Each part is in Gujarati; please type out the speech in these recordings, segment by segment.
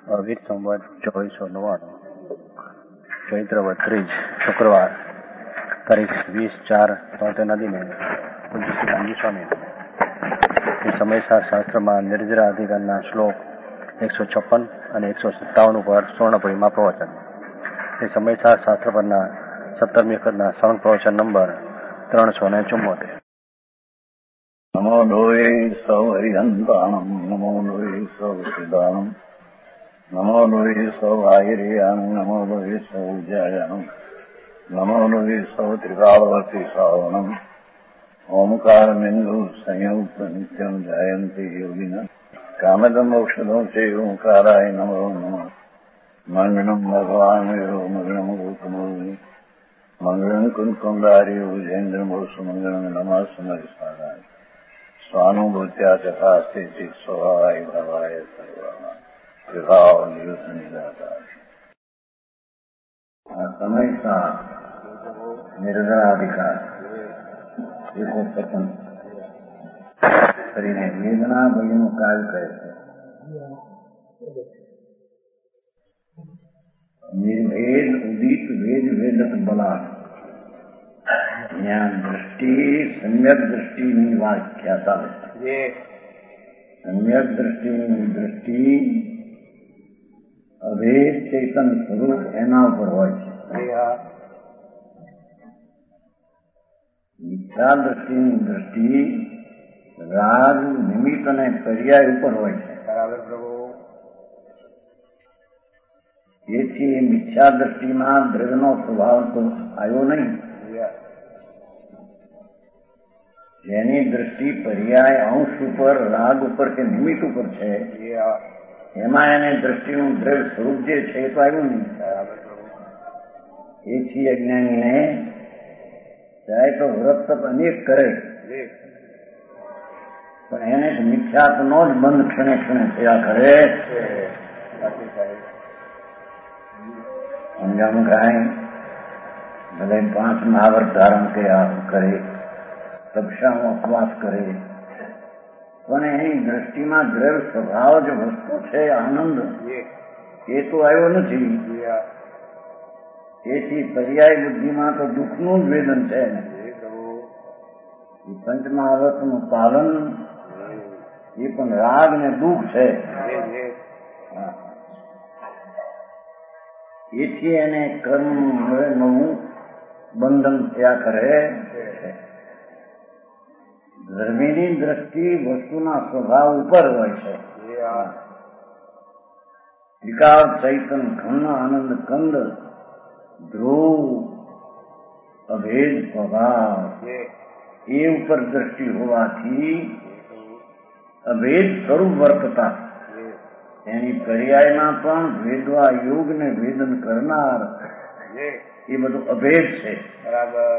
અવિત સંવત 2499 ચૈત્રવદ ત્રીજ શુક્રવાર તારીખ 20/4/73 દિને પૂજ્ય શ્રી ગાંધી સ્વામી એ સમયસાર શાસ્ત્રમાં નિર્જરા અધિકારના શ્લોક 156 અને 157 ઉપર સ્વર્ણપુરીમાં પ્રવચન. એ સમયસાર શાસ્ત્ર પરના 17મી વખતના શ્રવણ પ્રવચન નંબર 374. નમો લોહે સૌ હરિહંતાણમ નમો લોહે સૌ સિદ્ધાણમ નમો લોહે સૌ આયર્યામ નમો લોહે સૌ જયામ નમો લોહે સૌ ત્રિકાળવતી શ્રાવણમ ઓમકાર બિંદુ સંયુક્ત નિત્યમ જયંતિ યોગિન કામદમ ઔષધો છે ઓંકારાય નમો નમઃ. મંગળમ ભગવાન વીરો મંગળમ ગૌતમોની મંગળમ કુંકુંડાર્યો જૈન્દ્રમો સુમંગળમ નમઃ સમરિસ્વારાય સ્વાનુભૂત્યા તથા સ્થિતિ સ્વભાવાય ભવાય સર્વમાં વિભાવ નિયુદ્ધ નિરાકાર. આ સમયસા નિર્જરાધિકાર એકોપતન કરીને વેદના ભયનું કાર્ય કરે છે. નિર્ભેદ ઉદિત વેદ વેદક બલા જ્ઞાન દ્રષ્ટિ સમ્યક દ્રષ્ટિની વ્યાખ્યા ચાલે છે. સમ્યક દ્રષ્ટિની દ્રષ્ટિ અભેદ ચેતન સ્વરૂપ એના ઉપર હોય છે. મિથ્યા દ્રષ્ટિની દ્રષ્ટિ રાગ નિમિત્ત અને પર્યાય ઉપર હોય છે. બરાબર પ્રભુ. એથી મિથ્યા દ્રષ્ટિમાં દ્રવ્યનો સ્વભાવ તો આવ્યો નહીં. જેની દ્રષ્ટિ પર્યાય અંશ ઉપર રાગ ઉપર કે નિમિત્ત ઉપર છે એમાં એને દ્રષ્ટિનું દ્રવ્ય સ્વરૂપ જે છે એ તો આવ્યું નહીં. એથી અજ્ઞાનીને ચાહે તો વ્રત તપ અનેક કરે પણ એને મિથ્યાત્વનો જ બંધ ક્ષણે ક્ષણે થયા કરે. સમજાણું કાંઈ ભલે 5 મહાવર્ત ધારણ કરે તપસ્યાનો ઉપવાસ કરે પણ એની દ્રષ્ટિમાં દ્રવ્ય સ્વભાવ જે વસ્તુ છે આનંદ એ તો આવ્યો નથી. એથી પર્યાય બુદ્ધિમાં તો દુઃખનું જ વેદન છે. એ પંચમહાવર્તનું પાલન એ પણ રાગ ને દુઃખ છે. એથી એને કર્મ નવું બંધન થયા કરે. ધર્મીની દ્રષ્ટિ વસ્તુના સ્વભાવ ઉપર હોય છે. વિકાર ચૈતન ઘન આનંદ કંદ ધ્રુવ અભેદ સ્વભાવ એ ઉપર દ્રષ્ટિ હોવાથી અભેદ સ્વરૂપ વર્તતા એની પર્યાયમાં પણ વેદવા યોગ ને વેદન કરનાર એ બધું અભેદ છે. બરાબર.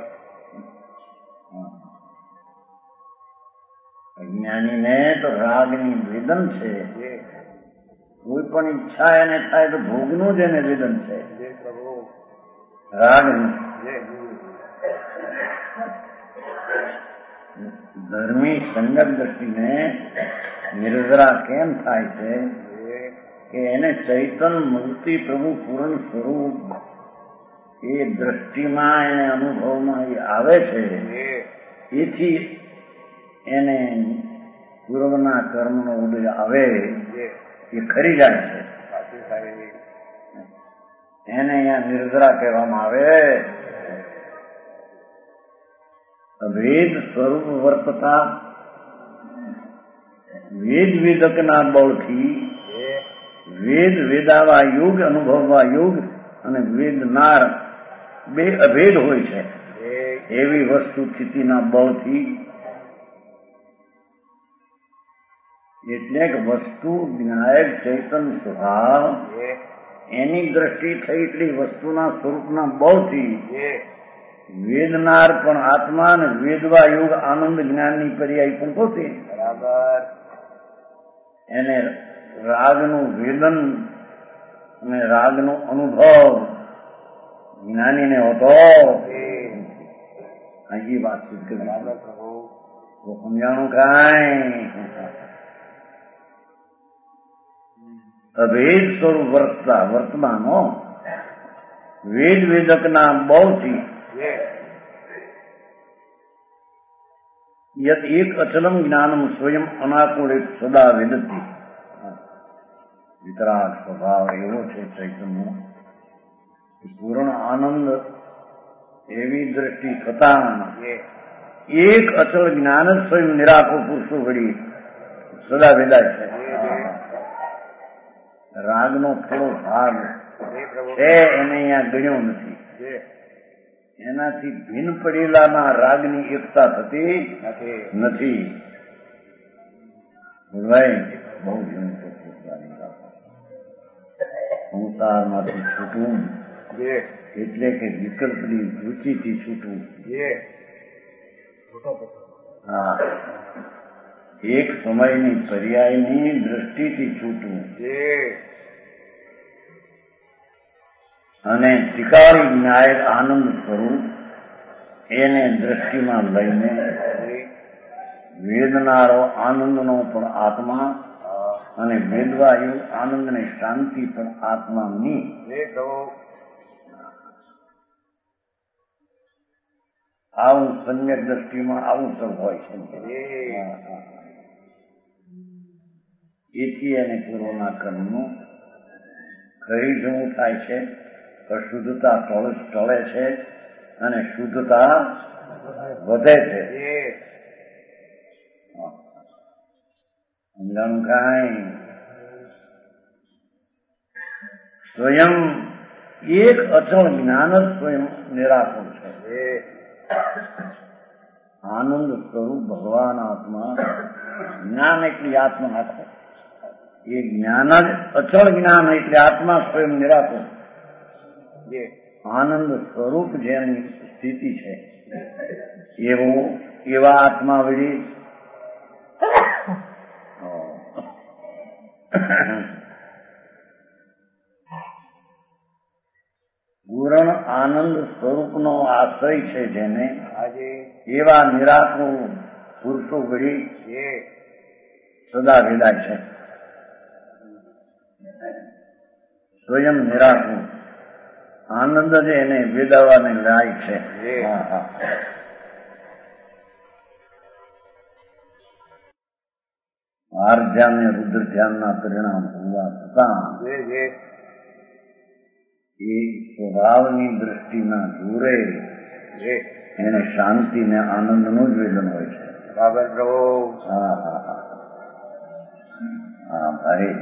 અજ્ઞાનીને તો રાગની વેદન છે. કોઈ પણ ઈચ્છા એને થાય તો ભોગનું જ એને વેદન છે. રાગનું. ધર્મી સંગત દ્રષ્ટિને નિર્જરા કેમ થાય છે કે એને ચૈતન મૂર્તિ પ્રભુ પૂર્ણ સ્વરૂપ એ દ્રષ્ટિમાં એને અનુભવમાં એ આવે છે. એથી એને પૂર્વના કર્મનો ઉદય આવે એ ખરી જાય છે. એને અહીંયા નિર્જરા કહેવામાં આવે. વેદ સ્વરૂપ વર્તતા વેદ વેદકના બળથી વેદ વેદાવા યોગ અનુભવવા યોગ અને વેદનાર બે અભેદ હોય છે. એવી વસ્તુ સ્થિતિના બળથી એટલે કે વસ્તુ વિનાયક ચૈતન સ્વભાવ એની દ્રષ્ટિ થઈ એટલી વસ્તુના સ્વરૂપના બળથી વેદનાર પણ આત્મા અને વેદવા યોગ આનંદ જ્ઞાનની પર્યાય પણ પોતે. બરાબર. એને રાગનું વેદન અને રાગનો અનુભવ જ્ઞાનીને હોતો. અહીં વાતચીત કરી સમજાણું કાંઈ અભેદ સ્વરૂપ વર્તતા વર્તમાનો વેદ વેદકના બહુથી યત એક અચલમ જ્ઞાનમ સ્વયં અનાકુળ સદા વેદતી. વિતરાગ સ્વભાવ એવો છે ચૈતન્ય, પૂર્ણ આનંદ એવી દ્રષ્ટિ થતા એક અચલ જ્ઞાન જ સ્વયં નિરાકુળ પુરુષો ઘડી સદા વેદાય છે. રાગનો થોડો ભાગ છે એને અહીંયા ગણ્યો નથી. એનાથી ભિન્ન પડેલાના રાગની એકતા થતી નથી. બહુ સંસારમાંથી છૂટવું એટલે કે વિકલ્પની વૃત્તિથી છૂટવું. હા, એક સમયની પર્યાયની દ્રષ્ટિથી છૂટવું અને ત્રિકાળી ન્યાય આનંદ સ્વરૂપ એને દ્રષ્ટિમાં લઈને વેદનારો આનંદનો પણ આત્મા અને વેદવાયુ આનંદ ને શાંતિ પણ આત્માની આવું સમ્યક દ્રષ્ટિમાં આવું સૌ હોય છે. એથી એને પૂર્વના કર્મનું ખરી જવું થાય છે. અશુદ્ધતા ટળે છે અને શુદ્ધતા વધે છે. સમજાણું કાંઈ? સ્વયં એક અચળ જ્ઞાન જ સ્વયં નિરાકુળ છે. આનંદ સ્વરૂપ ભગવાન આત્મા, જ્ઞાન એટલી આત્મા આખો, એ જ્ઞાન જ અચળ જ્ઞાન એટલે આત્મા સ્વયં નિરાકુળ. આનંદ સ્વરૂપ જેની સ્થિતિ છે એવા આત્મા વળી પૂર્ણ આનંદ સ્વરૂપનો આશ્રય છે જેને, એવા નિરાકુળ પુરુષો ઘડી સદા વેદાય છે. સ્વયં નિરાકુળ આનંદ જ એને વેદાવાને લાય છે. આર ધ્યાન ને રુદ્ર ધ્યાનના પરિણામ હોવા છતાં એ સ્વભાવની દ્રષ્ટિના જોરે એને શાંતિ ને આનંદનું જ વેદન હોય છે. બરાબર પ્રભુ. હા ભાઈ,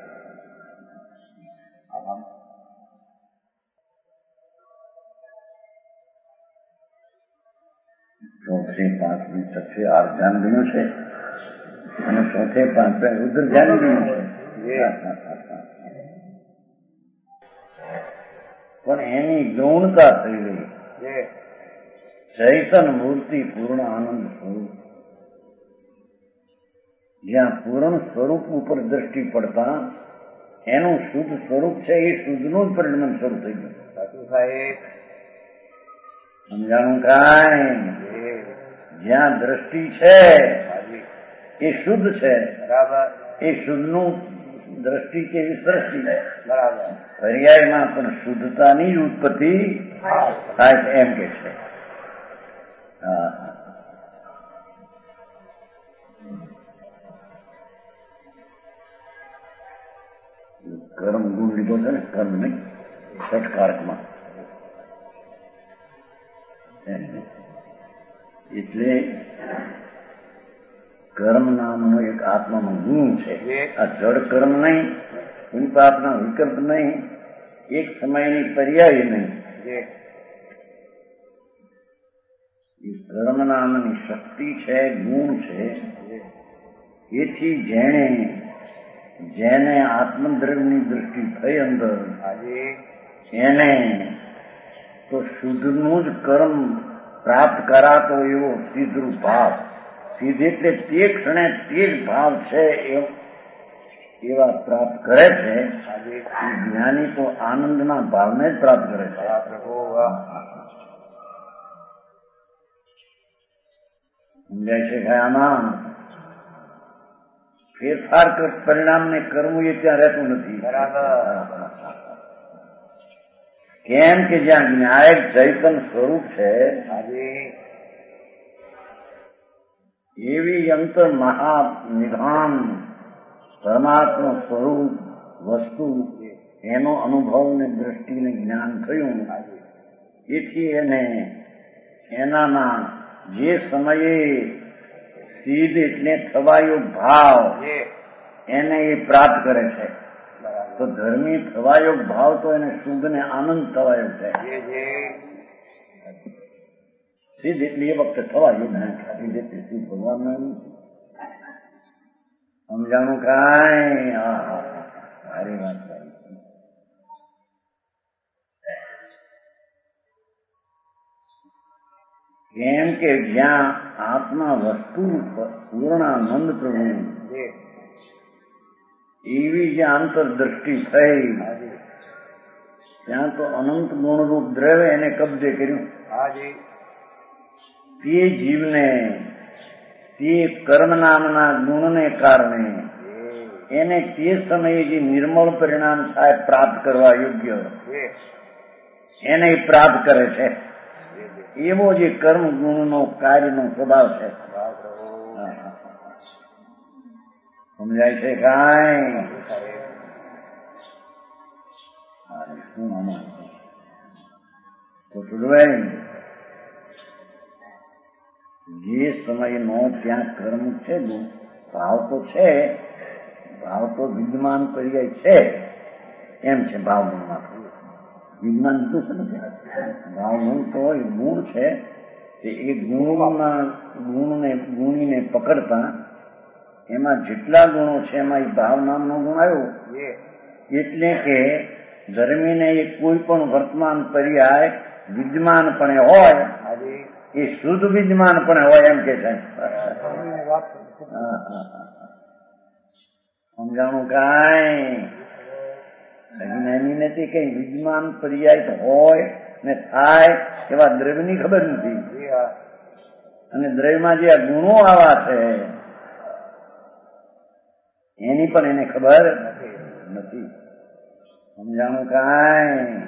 ચોથે પાંચમી છઠ્ઠે આર ધ્યાન ગણ્યું છે અને ચોથે પાંચમે રુદ્ર ધ્યાન ગણ્યું છે. પણ એની ગૌણતા થઈ ગઈ. ચૈતન મૂર્તિ પૂર્ણ આનંદ સ્વરૂપ, જ્યાં પૂર્ણ સ્વરૂપ ઉપર દ્રષ્ટિ પડતા એનું શુદ્ધ સ્વરૂપ છે એ શુદ્ધનું જ પરિણામ શરૂ થઈ ગયું. સમજાણું કાંઈ? જ્યાં દ્રષ્ટિ છે એ શુદ્ધ છે. બરાબર. એ શુદ્ધનું દ્રષ્ટિ કેવી સૃષ્ટિ છે. બરાબર. પર્યાયમાં પણ શુદ્ધતાની જ ઉત્પત્તિ થાય છે એમ કે છે. કર્મ ગુણ લીધો છે ને, કર્મ નહીં, ષટકારકમાં. એટલે કર્મ નામનો એક આત્માનો ગુણ છે. આ જડ કર્મ નહીં, પુણ્યપાપના વિકલ્પ નહીં, એક સમયની પર્યાય નહીં. એ કર્મ નામની શક્તિ છે, ગુણ છે. એથી જેને આત્મદ્રવ્યની દ્રષ્ટિ થઈ અંદર, એને તો શુદ્ધનું જ કર્મ પ્રાપ્ત કરાતો એવો સિદ્ધરૂપ ભાવ, સિદ્ધ એટલે તે ક્ષણે તે જ ભાવ છે એવા પ્રાપ્ત કરે છે. જ્ઞાની તો આનંદના ભાવને જ પ્રાપ્ત કરે છે. સમજાય છે કે આમાં ફેરફાર પરિણામને કરવું એ ત્યાં રહેતું નથી. કેમ કે જ્યાં જ્ઞાયક ચૈતન સ્વરૂપ છે એવી અંતર મહાનિધાન પરમાત્મા સ્વરૂપ વસ્તુ એનો અનુભવ ને દ્રષ્ટિને જ્ઞાન થયું. એથી એને એનાના જે સમયે સિદ્ધ એટલે થવાયો ભાવ એને એ પ્રાપ્ત કરે છે. તો ધર્મી થવાયો ભાવ તો એને શુદ્ધ ને આનંદ થવાયો છે. સિદ્ધ એટલે એ વખતે થવાયું ને સિદ્ધ એટલે સિદ્ધ ભગવાન સમજાણું કાંઈ સારી વાત. કેમ કે જ્યાં આત્મા વસ્તુ પૂર્ણાનંદ પ્રભુ એવી જ્યાં અંતરદ્રષ્ટિ થઈ ત્યાં તો અનંત ગુણરૂપ દ્રવ્ય એને કબજે કર્યું. તે જીવને તે કર્મ નામના ગુણને કારણે એને તે સમયે જે નિર્મળ પરિણામ થાય પ્રાપ્ત કરવા યોગ્ય એને પ્રાપ્ત કરે છે. એવો જે કર્મ ગુણનો કાર્યનો સ્વભાવ છે. સમજાય છે કાંઈ? તો સુધવાય જે સમયનો ત્યાં કર્મ છે ભાવ તો છે, ભાવ તો વિદ્યમાન પર્યાય છે એમ છે. ભાવગુણમાં વિજ્ઞાન શું સમજે? ભાવગુણ તો એ ગુણ છે તે એ ગુણીને પકડતા એમાં જેટલા ગુણો છે એમાં એ ભાવ નામનો ગુણ આવ્યો. એટલે કે ધર્મીને એ કોઈ પણ વર્તમાન પર્યાય વિદ્યમાનપણે હોય એ શુદ્ધ વિદ્યમાનપણે હોય એમ કે છે. સમજાણું કાંઈ? એની નથી કઈ વિદ્યમાન પર્યાય હોય ને થાય એવા દ્રવ્યની ખબર નથી. અને દ્રવ્યમાં જે આ ગુણો આવા છે એની પણ એને ખબર નથી. સમજાણું કાંઈ?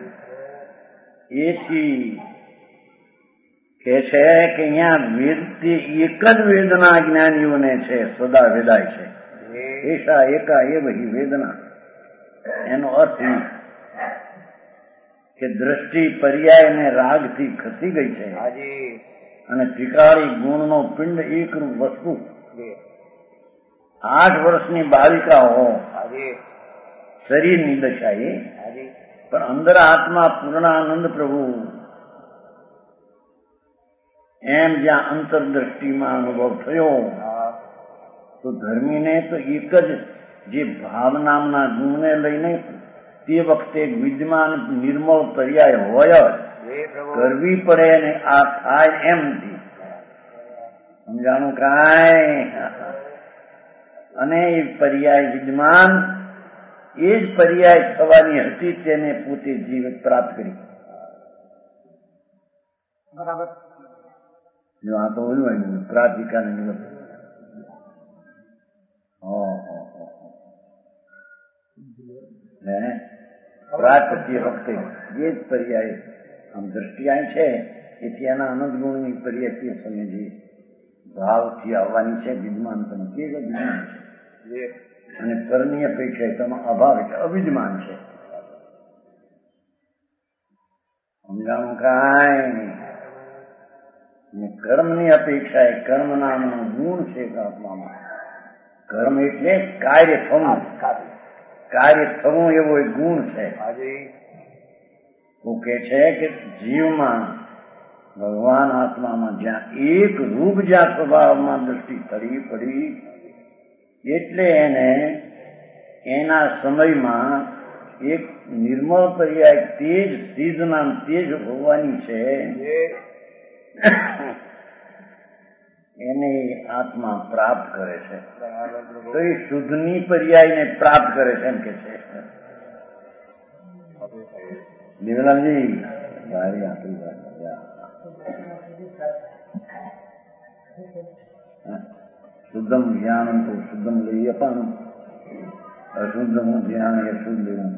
એથી કે છે કે અહીંયા વેદ એક જ વેદના જ્ઞાનીઓને છે, સદા વેદાય છે. એશા એકા એ વહી વેદના. એનો અર્થ કે દ્રષ્ટિ પર્યાય ને રાગથી ખસી ગઈ છે અને ત્રિકાળી ગુણનો પિંડ એકરૂપ વસ્તુ 8 વર્ષની બાલિકા હો શરીરની દશા એ પણ અંદર આત્મા પૂર્ણાનંદ પ્રભુ એમ જ્યાં અંતરદ્રષ્ટિમાં અનુભવ થયો તો ધર્મીને તો એક જ જે ભાવ નામના ગુણને લઈને તે વખતે વિદ્યમાન નિર્મળ પર્યાય હોય કરવી પડે ને આ થાય એમ નથી. સમજાણું કાંઈ? અને એ પર્યાય વિદ્યમાન એ જ પર્યાય થવાની હતી તેને પોતે જીવન પ્રાપ્ત કરી. બરાબર. જો આ તો ઓલું આવ્યું પ્રાતિકાને નિવૃત્ત. પ્રાપ્તિ વખતે એ જ પર્યાય આમ દ્રષ્ટિ છે એથી એના અનંત ગુણની પર્યાય તે સમય જે ભાવથી આવવાની છે વિદ્યમાન પણ તે જ વિદ્યમાન છે. અને પરની અપેક્ષા તેમાં અભાવ એટલે અવિદ્યમાન છે. સમજાણું કાંઈ? કર્મની અપેક્ષા એ કર્મ નામનો ગુણ છે આત્મામાં. કર્મ એટલે કાર્ય થવું, કાર્ય થવું એવો એક ગુણ છે. તો કે છે કે જીવમાં ભગવાન આત્મામાં જ્યાં એક રૂપ જ્યાં સ્વભાવમાં દ્રષ્ટિ ફરી પડી એટલે એને એના સમયમાં એક નિર્મળ પર્યાય તેજ સિદ્ધ નામ તેજ હોવાની છે એને આત્મા પ્રાપ્ત કરે છે. તો એ શુદ્ધની પર્યાયને પ્રાપ્ત કરે છે એમ કે છે. નિવેલાજી ભારી આપણી વાત શુદ્ધમ જ્ઞાનમ તો શુદ્ધમ લઈ અપાનું, અશુદ્ધમ જ્ઞાન એ શુદ્ધ લેવું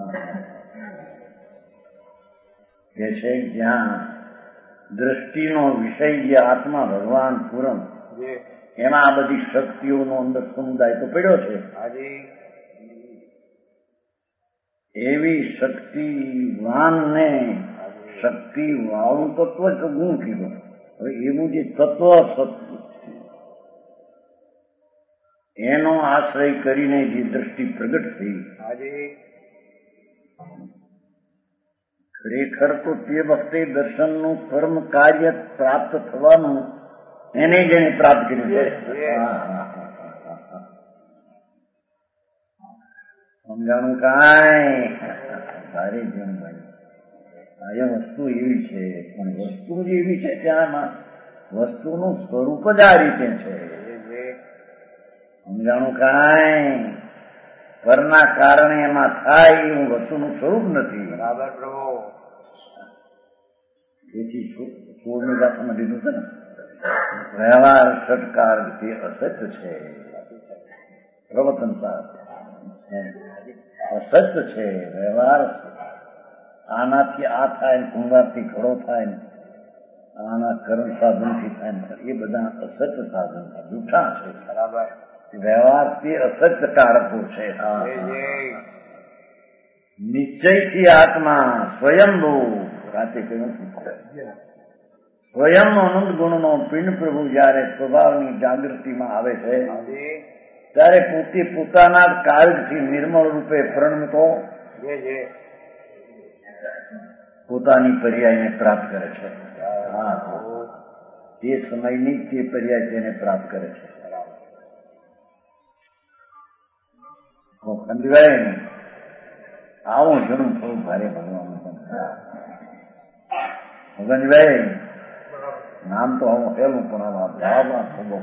કે છે. જ્યાં દ્રષ્ટિનો વિષય જે આત્મા ભગવાન પૂરમ, એમાં આ બધી શક્તિઓનો અંદર સમુદાય તો પડ્યો છે. એવી શક્તિવાનને શક્તિ વાળું તત્વ જ ગુણ કીધું. હવે એવું જે તત્વ એનો આશ્રય કરીને જે દ્રષ્ટિ પ્રગટ થઈ, ખરેખર તો તે વખતે દર્શનનું કર્મ કાર્ય પ્રાપ્ત થવાનું એને જેને પ્રાપ્ત કર્યું છે. સમજાણું કાંઈ સારી જેમ ભાઈ આ વસ્તુ એવી છે, પણ વસ્તુ જ એવી છે ત્યાંમાં વસ્તુનું સ્વરૂપ જ આ રીતે છે. સમજાણું કાંઈ પરના કારણે એમાં થાય એવું વસ્તુનું સ્વરૂપ નથી. બરાબર પ્રભુ. તેથી 16મી ગાથામાં દીધું છે ને, વ્યવહાર સત્કાર તે અસત્ય છે, પ્રવચન અસત્ય છે. વ્યવહાર આનાથી આ થાય ને કુંભારથી ઘડો થાય ને આના કર્મ સાધનથી થાય ને એ બધા અસત્ય સાધન જૂઠા છે. બરાબર. વ્યવહાર તે અસત્ય કારકો છે. નિશ્ચયથી આત્મા સ્વયંભૂ રાતે કહ્યું સ્વયં અનંત ગુણનો પિંડ પ્રભુ જયારે સ્વભાવની જાગૃતિમાં આવે છે ત્યારે પોતે પોતાના કાળથી નિર્મળ રૂપે પરિણમતો પોતાની પર્યાયને પ્રાપ્ત કરે છે. હા, તે સમયની તે પર્યાય તેને પ્રાપ્ત કરે છે. ખંડવાય ને આવું ઘણું થોડું ભારે ભગવાન ભગનભાઈ નામ તો આવું હેલું પણ આમાં ભાવમાં થોડો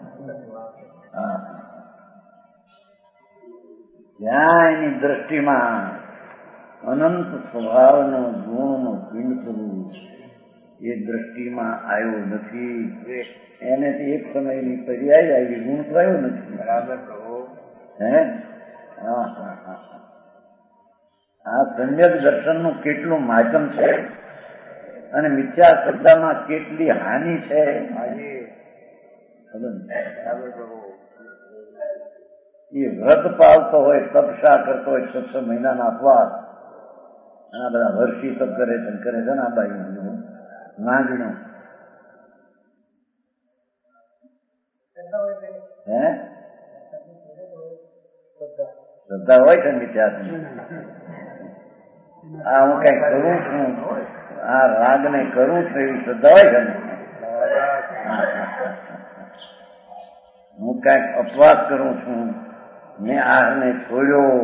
જ્યાં એની દ્રષ્ટિમાં અનંત સ્વભાવનો ગુણનો પિંડ પ્રભુ એ દ્રષ્ટિમાં આવ્યો નથી. એને એક સમયની પર્યાય આવી, ગુણ તો આવ્યો નથી. બરાબર પ્રભુ. હે આ સમ્યક દર્શનનું કેટલું માધ્યમ છે અને મિથ્યા શ્રદ્ધામાં કેટલી હાનિ છે. એ વ્રત પાલતો હોય, તપસ્યા કરતો હોય, 6 મહિનાના અપવાસ, આ બધા વર્ષી તપ કરે છે ને આ બાઈ માંગણો હે શ્રદ્ધા હોય છે મિથ્યા. આ હું કઈ કરું છું, આ રાગને કરું છું એવી શ્રદ્ધા હોય છે ને. હું કઈક અપવાસ કરું છું, મેં આહારને છોડ્યો,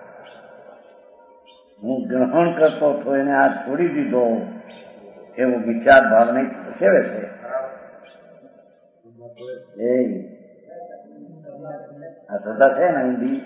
હું ગ્રહણ કરતો હતો એને આ છોડી દીધો, એવું વિચાર ભાવને સેવે છે. એ આ શ્રદ્ધા છે ને હિન્દી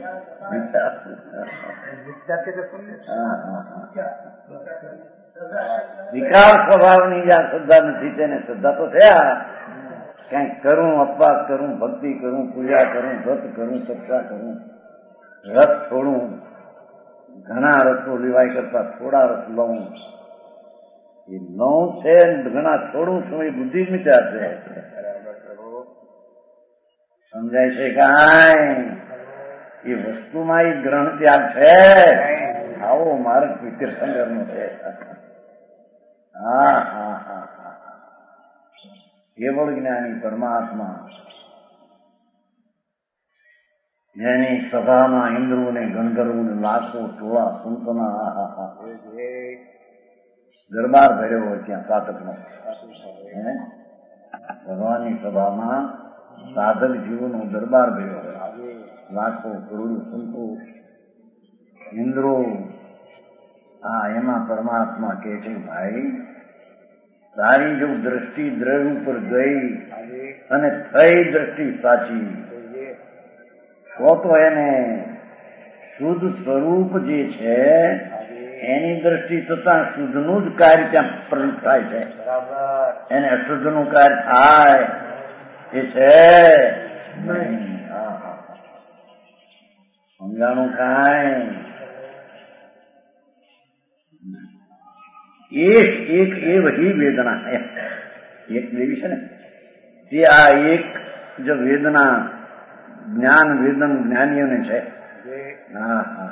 વિકાર સ્વભાવની જ્યાં શ્રદ્ધા નથી તેને શ્રદ્ધા તો થયા. કઈક કરું, અપવાસ કરું, ભક્તિ કરું, પૂજા કરું, વ્રત કરું, તપસ્યા કરું, રસ છોડું, ઘણા રસો લેવાય કરતા થોડા રસ લઉં, એ લઉં છે ઘણા છોડું છું એ બુદ્ધિ જ મિથ્યા છે. સમજાય છે કાંઈ? એ વસ્તુમાં એ ગ્રહણ ત્યાગ છે. આવો માર્ગ તીર્થંકર નો છે. હા હા હા હા કેવળ જ્ઞાની પરમાત્મા જેની સભામાં ઇન્દ્રોને ગંધર્વોને લાખો ટોળા સંતના દરબાર ભર્યો હોય ત્યાં સાધકનો. ભગવાનની સભામાં સાધક જીવોનો દરબાર ભર્યો હોય, લાખો કરોડો સંતો ઇન્દ્રો. હા, એમાં પરમાત્મા કહે છે ભાઈ તારી જો દ્રષ્ટિ દ્રવ્ય ઉપર ગઈ અને થઈ દ્રષ્ટિ સાચી તો એને શુદ્ધ સ્વરૂપ જે છે એની દ્રષ્ટિ થતા શુદ્ધનું જ કાર્ય ત્યાં પ્રવૃત્ત થાય છે. એને અશુદ્ધનું કાર્ય થાય એ છે નહીં. હા હા સમજાણું કાંઈ. એક એ વહી વેદના એક દેવી છે ને તે આ એક જો વેદના જ્ઞાન વેદન જ્ઞાનીઓને છે. હા હા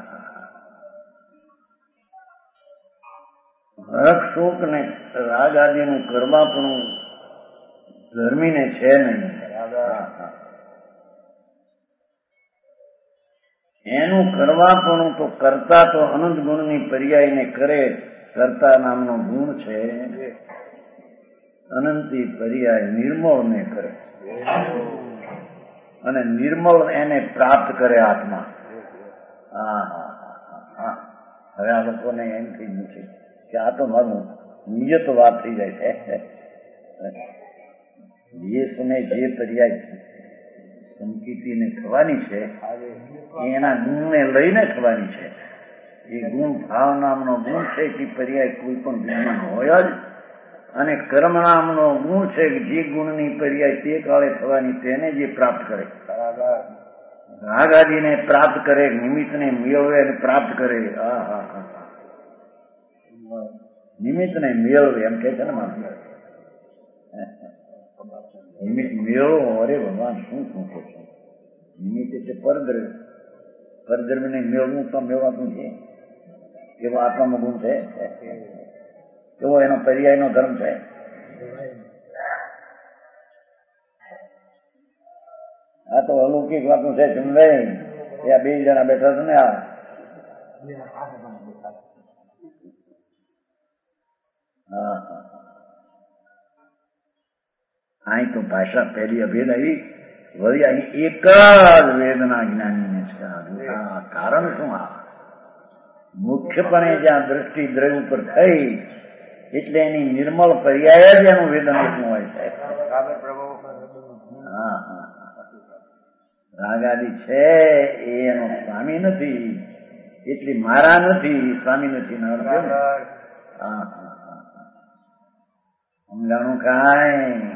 હરખ શોક ને રાગ આદિનું કરવાપણું ધર્મીને છે નહીં. એનું કરવાપણું તો કરતા તો અનંત ગુણની પર્યાયને કરે. કરતા નામનો ગુણ છે અનંતી પર્યાય નિર્મળ ને કરે અને નિર્મળ એને પ્રાપ્ત કરે આત્મા. હા હા હા હવે આ લોકોને એમ થઈ ગયું છે કે આ તો મારું નિયત વાત થઈ જાય છે. જે સમય જે પર્યાય સંકિતિને થવાની છે એના ગુણને લઈને થવાની છે. એ ગુણ ભાવ નામનો ગુણ છે કે પર્યાય કોઈ પણ ગુણમાં હોય જ. અને કર્મ નામનો ગુણ છે કે જે ગુણની પર્યાય તે કાળે થવાની તેને જે પ્રાપ્ત કરે. રાગ આદિને પ્રાપ્ત કરે, નિમિત્તને મેળવે અને પ્રાપ્ત કરે. હા હા હા નિમિત્તને મેળવે એમ કે છે ને માણસ. નિમિત્ત મેળવો. અરે ભગવાન શું શું કહે છે? નિમિત્ત એટલે પરદ્રવ્ય. પરદ્રવ્યને મેળવું તો મેળવાતું છે. એવો આત્માનો ગુણ છે. એવો એનો પર્યાયનો ધર્મ છે. આ તો અલૌકિક વાતું છે. ચંદ્રાઈ એ 2 જણા બેઠા છે ને આ હા અહીં તો ભાષા પહેલી અભેદ આવી વળી અહીં એક જ વેદના જ્ઞાનીને છે. કારણ શું? આ મુખ્યપણે જ્યાં દ્રષ્ટિ દ્રવ્ય ઉપર થઈ એટલે એની નિર્મળ પર્યાય જ એનું વેદન એટલું હોય છે. હા હા રાગાદિ છે એ એનો સ્વામી નથી એટલે મારા નથી, સ્વામી નથી. હા સમજાણું કાંઈ.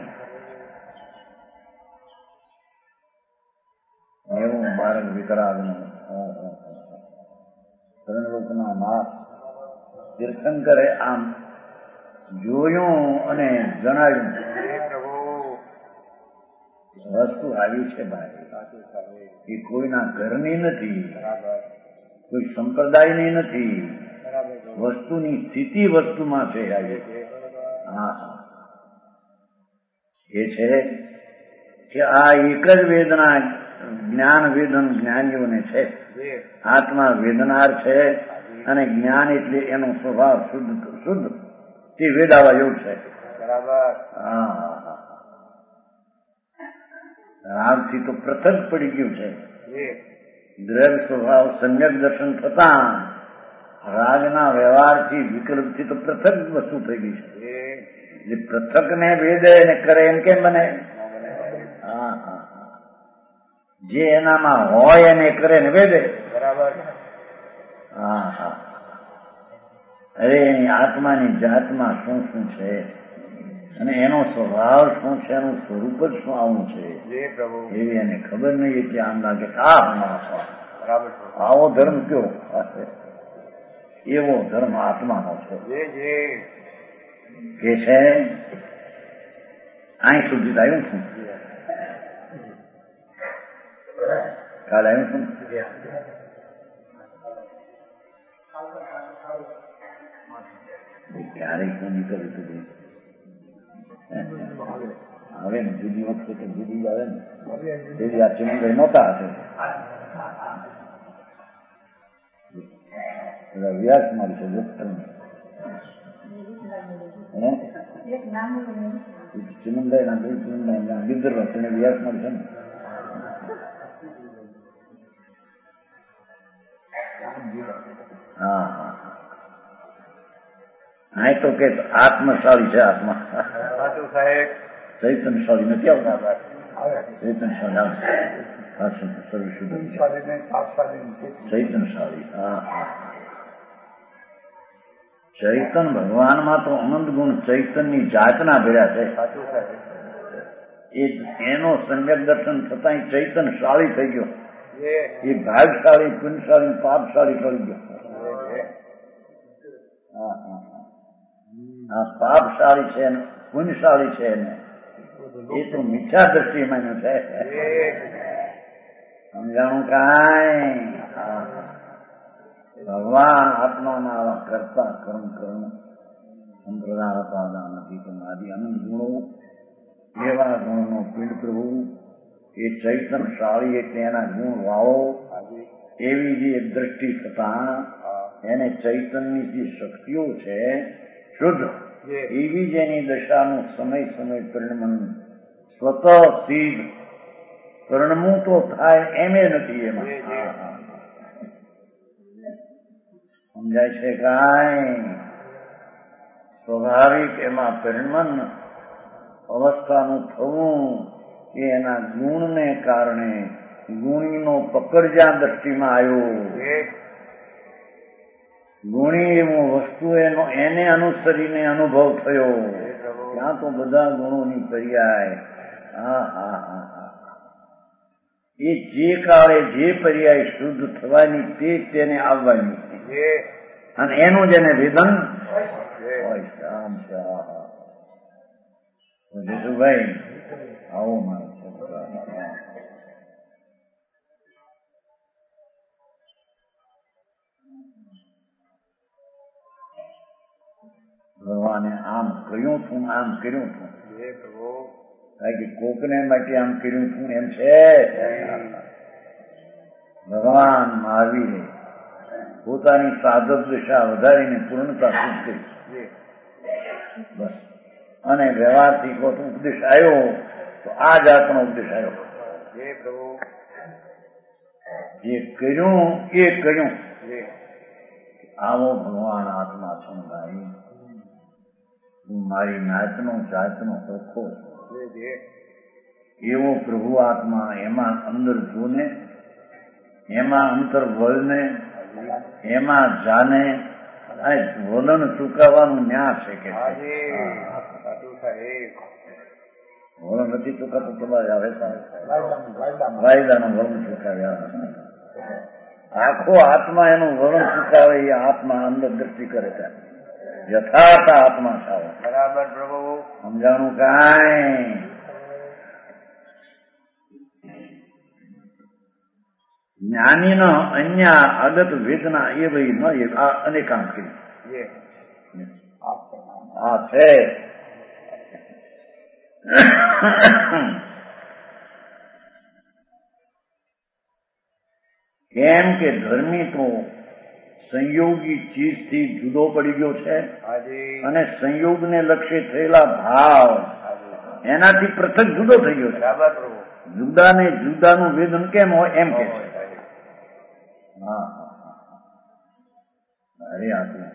એવું માર્ગ વિતરાગનું ત્રણલોકના નાથ તીર્થંકરે આમ જોયું અને જણાવ્યું વસ્તુ આવી છે ભાઈ. એ કોઈના ઘરની નથી, કોઈ સંપ્રદાયની નથી. વસ્તુની સ્થિતિ વસ્તુમાં છે. હા એ છે કે આ એક જ વેદના જ્ઞાન વેદન જ્ઞાનીઓને છે. આત્મા વેદનાર છે અને જ્ઞાન એટલે એનો સ્વભાવ શુદ્ધ તે વેદાવા એવું છે. હા રાગથી તો પૃથક પડી ગયું છે. દ્રવ્ય સ્વભાવ સમ્યક દર્શન થતા રાગના વ્યવહારથી વિકલ્પથી તો પૃથક વસ્તુ થઈ ગઈ છે. જે પૃથક ને વેદે ને કરે એમ કેમ બને? હા હા જે એનામાં હોય એને કરે ને વેદે. હા હા અરે એની આત્માની જાતમાં શું શું છે અને એનો સ્વભાવ શું છે, એનું સ્વરૂપ જ શું આવું છે એવી એને ખબર નહીં. એટલે આમ લાગે આવો ધર્મ કયો? એવો ધર્મ આત્માનો છે કે છે. અહીં સુધી આવ્યું છું. કાલે આવ્યું છું. ક્યારેક હું નીકળ્યું હતું. હવે ને જુદી વખતે તો જુદી આવે ને તેવી આ ચિમંગઈ નહોતા હશે. વ્યાસ મારી છે ચિમંગઈ ના બિદર તેને વ્યાસ મારી છે ને. હા હા અહીં તો કે આત્મશાળી છે. આત્મા ચૈતનશાળી નથી આવતા. ચૈતનશાળી ચૈતનશાળી. હા ચૈતન ભગવાનમાં તો અનંત ગુણ ચૈતનની જાતના ભર્યા છે. એનો સમ્યક દર્શન થતા ચૈતનશાળી થઈ ગયો. એ ભાગશાળી, પુણ્યશાળી, પાપશાળી થઈ ગયો. આ પાપશાળી છે ને પુણ્યશાળી છે ને એ તો મિથ્યા દ્રષ્ટિ માન્યું છે. સમજાણું કાંઈ? ભગવાન આત્માના આવા કરતા કર્મ સંપ્રદાન આદિ અનંત ગુણો, એવા ગુણનો પીડ પ્રભુ એ ચૈતનશાળી એટલે એના ગુણ વાવો એવી જે દ્રષ્ટિ થતા એને ચૈતનની જે શક્તિઓ છે શુદ્ધ એવી જેની દશાનું સમય પરિણમન સ્વતઃ સિદ્ધ પરિણમું તો થાય એમ નથી. એમાં સમજાય છે કાંઈ? સ્વાભાવિક એમાં પરિણમન અવસ્થાનું થવું એ એના ગુણને કારણે ગુણીનો પકડ જ્યાં દ્રષ્ટિમાં આવ્યો, ગુણી એવું વસ્તુ એને અનુસરીને અનુભવ થયો, ત્યાં તો બધા ગુણોની પર્યાય. એ જે કાળે જે પર્યાય શુદ્ધ થવાની તે તેને આવવાની અને એનું જેને વેદન હોય. શામ ભાઈ આવો મારો ભગવાને આમ કર્યું છું, આમ કર્યું છું. કારણ કે કોકને માટે આમ કર્યું છું એમ છે. ભગવાન મહાવીરે પોતાની સાધક દશા વધારીને પૂર્ણતા સિદ્ધ કરી. બસ. અને વ્યવહારથી કોઈ ઉપદેશ આવ્યો તો આ જાતનો ઉપદેશ આવ્યો. જે કર્યું એ કર્યું. આવો ભગવાન આત્મા છું ભાઈ. હું મારી નાતનો જાતનો સરખો એવો પ્રભુ આત્મા એમાં અંદર જોને, એમાં અંતર વળને, એમાં જાને. વલણ ચૂકવવાનું ન્યા છે કે વલણ નથી ચૂકાતું તમારે આવે વાયદાનું વલણ ચૂકાવ્યા. આખો આત્મા એનું વલણ ચૂકાવે એ આત્મા અંદર દ્રષ્ટિ કરે છે. યથાર્થ આત્મા થાવ. બરાબર પ્રભુ. સમજાણું કાંઈ? જ્ઞાની નો અન્ય અગત વેદના એ ભાઈ ન આ અનેકાંત કરી આ છે. કેમ કે ધર્મી તો સંયોગી ચીજથી જુદો પડી ગયો છે અને સંયોગને લક્ષ્ય થયેલા ભાવ એનાથી પૃથક જુદો થઈ ગયો છે. જુદાને જુદાનું વેદન કેમ હોય એમ કે છે. અરે આપું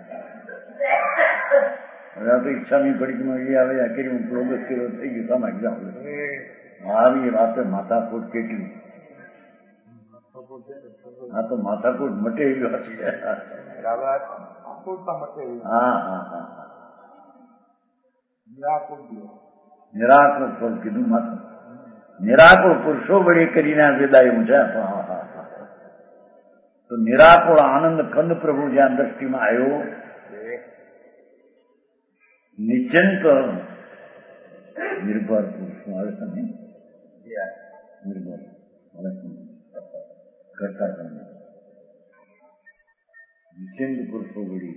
હવે તો ઈચ્છાની ઘડીકમાં એ આવે આ કરી હું પ્રોગ્રેસ કર્યો થઈ ગયું તમે જાઓ. આવી વાતે માથાકૂટ કેટલી. આ તો માથાકૂટ મટે એવી વાત છે. નિરાકુળ પુરુષ કીધું માથું. નિરાકુળ પુરુષો વડે કરીને વેદાયું છે. તો નિરાકુળ આનંદ કંદ પ્રભુ જ્યાં દ્રષ્ટિમાં આવ્યો, નિશ્ચિંત નિર્ભર પુરુષનું આવે છે ને નિર્ભર કરતા નિશ્ચિંત પુરુષો વળી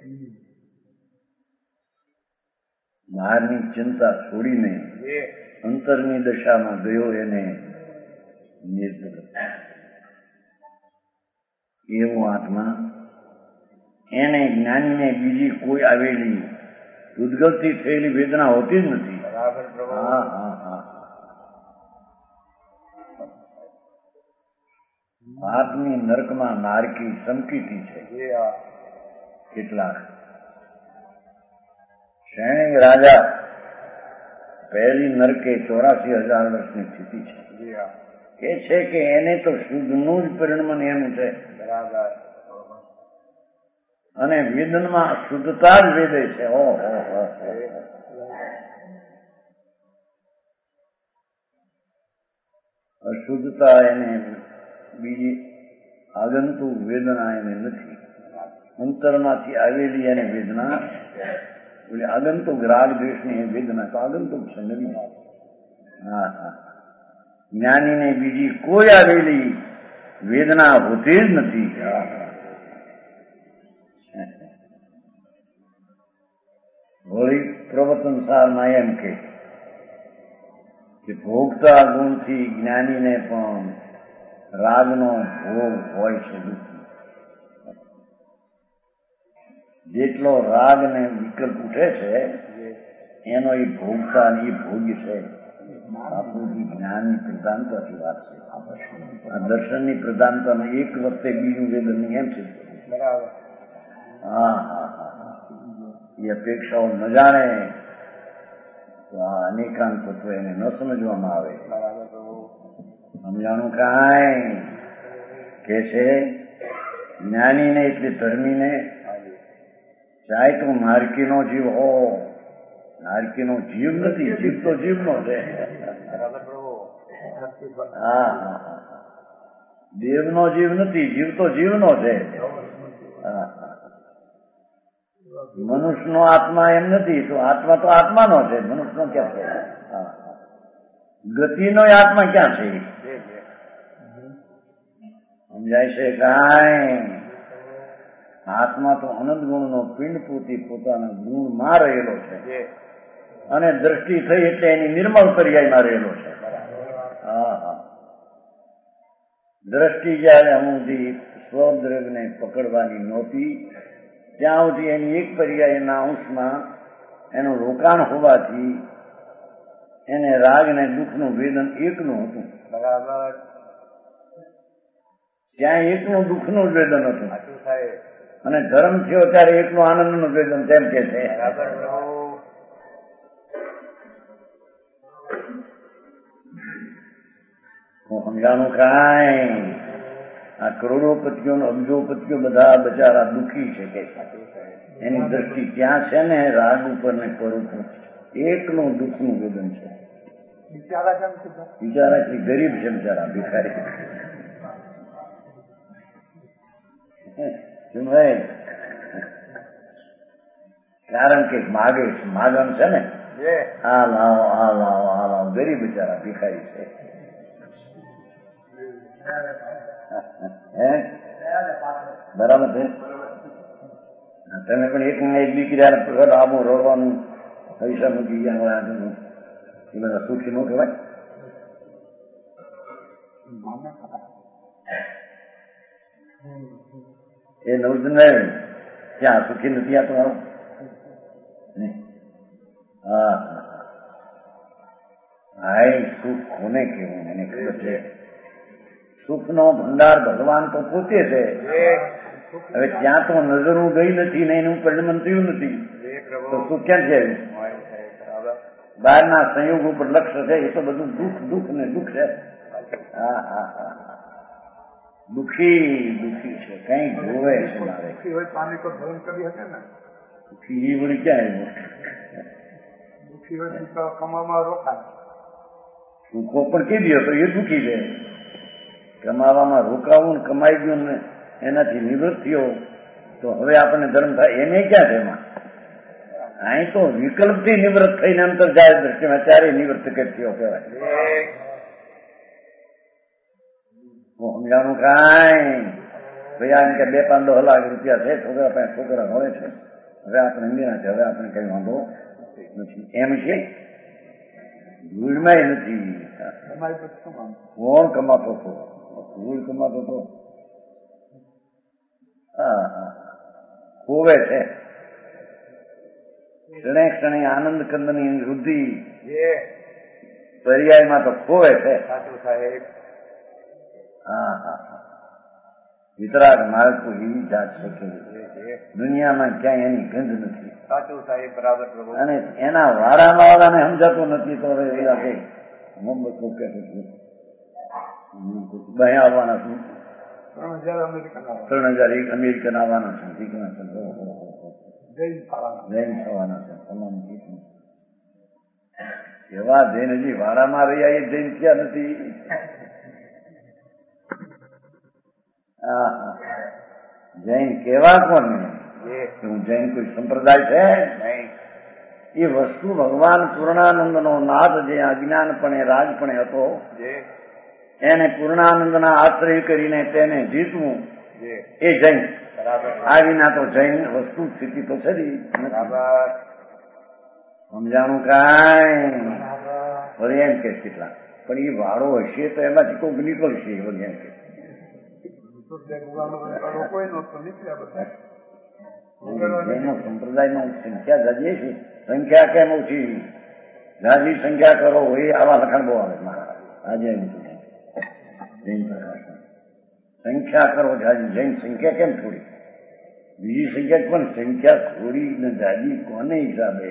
બહારની ચિંતા છોડીને અંતરની દશામાં ગયો એને નિર્ભર. એવું આત્મા એને જ્ઞાનીને બીજી કોઈ આવેલી ઉદ્ગલથી થયેલી વેદના હોતી જ નથી. આત્મી નરકમાં નારકી સંકિતી છે. કેટલાક શ્રેણી રાજા પહેલી નરકે 84,000 વર્ષની સ્થિતિ છે. એ છે કે એને તો શુદ્ધનું જ પરિણમન એનું છે. અને વેદનમાં શુદ્ધતા જ વેદે છે. અશુદ્ધતા એને બીજી આગંતુક વેદના એને નથી. અંતરમાંથી આવેલી એને વેદના, આગંતુક રાગ દ્વેષની વેદના તો આગંતુક છે નથી. હા હા, જ્ઞાનીને બીજી કોઈ આવેલી વેદના હોતી જ નથી. વળી પ્રવચન સારમાં એમ કે ભોગતા ગુણથી જ્ઞાનીને પણ રાગનો ભોગ હોય છે. જેટલો રાગ ને વિકલ્પ ઉઠે છે એનો એ ભોગતા એ ભોગ છે. બાપુજી જ્ઞાનની પ્રધાનતાથી વાત છે. આ દર્શનની પ્રધાનતાનો એક વખતે બીજું વેદન એમ છે. હા હા હા, એ અપેક્ષાઓ ન જાણે તો આ અનેકાંત તત્વ એને ન સમજવામાં આવે. સમજાણું કાંઈ કે છે જ્ઞાનીને એટલે ધર્મીને ચાહે તો નારકીનો જીવ હો, નારકીનો જીવ નથી, જીવ તો જીવનો છે. હા હા, દેવનો જીવ નથી, જીવ તો જીવનો છે. મનુષ્યનો આત્મા એમ નથી, તો આત્મા તો આત્માનો છે, મનુષ્યનો ક્યાં છે? ગતિનો આત્મા ક્યાં છે? સમજાય છે કાંઈ? આત્મા તો અનંત ગુણનો પિંડ પૂતી પોતાના ગુણમાં રહેલો છે અને દ્રષ્ટિ થઈ એટલે એની નિર્મળ પર્યાયમાં રહેલો છે. હા હા, દ્રષ્ટિ જયારે અમુથી સ્વદ્રવ્યને પકડવાની નહોતી ત્યાં સુધી એની એક પર્યાયના અંશમાં એનું રોકાણ હોવાથી એને રાગ ને દુઃખનું વેદન એકનું હતું. બરાબર, ત્યાં એકનું દુઃખનું વેદન હતું અને ધર્મ થયો ત્યારે એકનું આનંદનું વેદન તેમ કે છે. હું સમજાણું કાંઈ? આ કરોડોપતિઓ અબજોપતિઓ બધા બચારા દુઃખી છે કે એની દ્રષ્ટિ ક્યાં છે ને રાગ ઉપર ને પર ઉપર એકનું દુઃખનું વેદન છે. બિચારા કે ગરીબ છે, બિચારા ભિખારી. કારણ કે માગે છે, માગણ છે ને, આ લાવો આ લાવો આ લાવો, ગરીબ બિચારા ભિખારી છે. બરાબર છે. તમે પણ એક દીકરા પ્રગટ આવો રોવાનું પૈસા મૂકી ગયા એ બધા સુખી નો કહેવાય. એ નવજન ક્યાં સુખી નથી આ તમારો? હા હા, સુખ કોને કેવું એને ખબર છે. સુખનો ભંડાર ભગવાન તો પોતે છે. હવે ત્યાં તો નજરું ગઈ નથી ને એનું પરિણમન થયું નથી તો સુખ ક્યાં છે? બહારના સંયોગ ઉપર લક્ષ્ય છે. એ તો બધું દુઃખ દુઃખ ને દુઃખ છે. હા હા હા, દુઃખી દુઃખી છે, કઈ જોવે છે મારે. દુઃખી વળી ક્યાં સુખો પણ કહી દો તો એ દુઃખી છે. કમાવામાં રોકાવું ને કમાઈ ગયું ને એનાથી નિવૃત્ત થયો તો હવે આપણને ધર્મ થાય એને ક્યાં છે એમાં? અહીં તો વિકલ્પથી નિવૃત્ત થઈને અંતર જાય દ્રષ્ટિમાં ત્યારે નિવૃત્ત થયો કહેવાય. સમજાણું કાંઈ? ભાઈ આમ કે 2-5 લાખ રૂપિયા છે, છોકરા પાસે છોકરા હોય છે, હવે આપણે ઇન્ડિયા છે, હવે આપણે કઈ વાંધો નથી એમ છે. ધૂળમાં નથી. કોણ કમાતો હતો? ધૂળ કમાતો હતો. હા હા, ખોવે છે. ક્ષણે ક્ષણે આનંદ કંદની વૃદ્ધિ પર્યાયમાં તો ખોવે છે. હા હા, વિતરાગ માર્ગ તો એવી જાત છે કે દુનિયામાં ક્યાંય એની ગંધ નથી. સાચું સાહેબ, બરાબર. અને એના વાળામાં વાળાને સમજાતું નથી તો હવે એવા કઈ મોહમ્મદ કે બહે આવવાના છું, 3,000 અમેરિકન આવવાના છે, જૈન થવાના છે, તમામ એવા જૈન હજી વારામાં રહ્યા એ જૈન થયા નથી. જૈન કેવા કોને? હું જૈન કોઈ સંપ્રદાય છે નહીં. એ વસ્તુ ભગવાન પૂર્ણાનંદનો નાથ જે અજ્ઞાનપણે રાજપણે હતો, એને પૂર્ણાનંદના આશ્રય કરીને તેને જીતવું એ જૈન. આ વિના તો જૈન વસ્તુ સ્થિતિ તો છે. સમજાણું કાંઈ? વળી એમ કે કેટલા પણ એ વાળો હશે તો એમાંથી કોઈક નીકળશે. વળી એમ કે જૈનો સંપ્રદાયનો સંખ્યા જાજીએ છે. સંખ્યા કેમ ઓછી? જાજી સંખ્યા કરો એ આવા લખાણ બહુ આવે આજે જૈન સંખ્યા કરો જાજી. જૈન સંખ્યા કેમ થોડી? બીજી સંખ્યા પણ સંખ્યા થોડી ને જાજી કોને હિસાબે?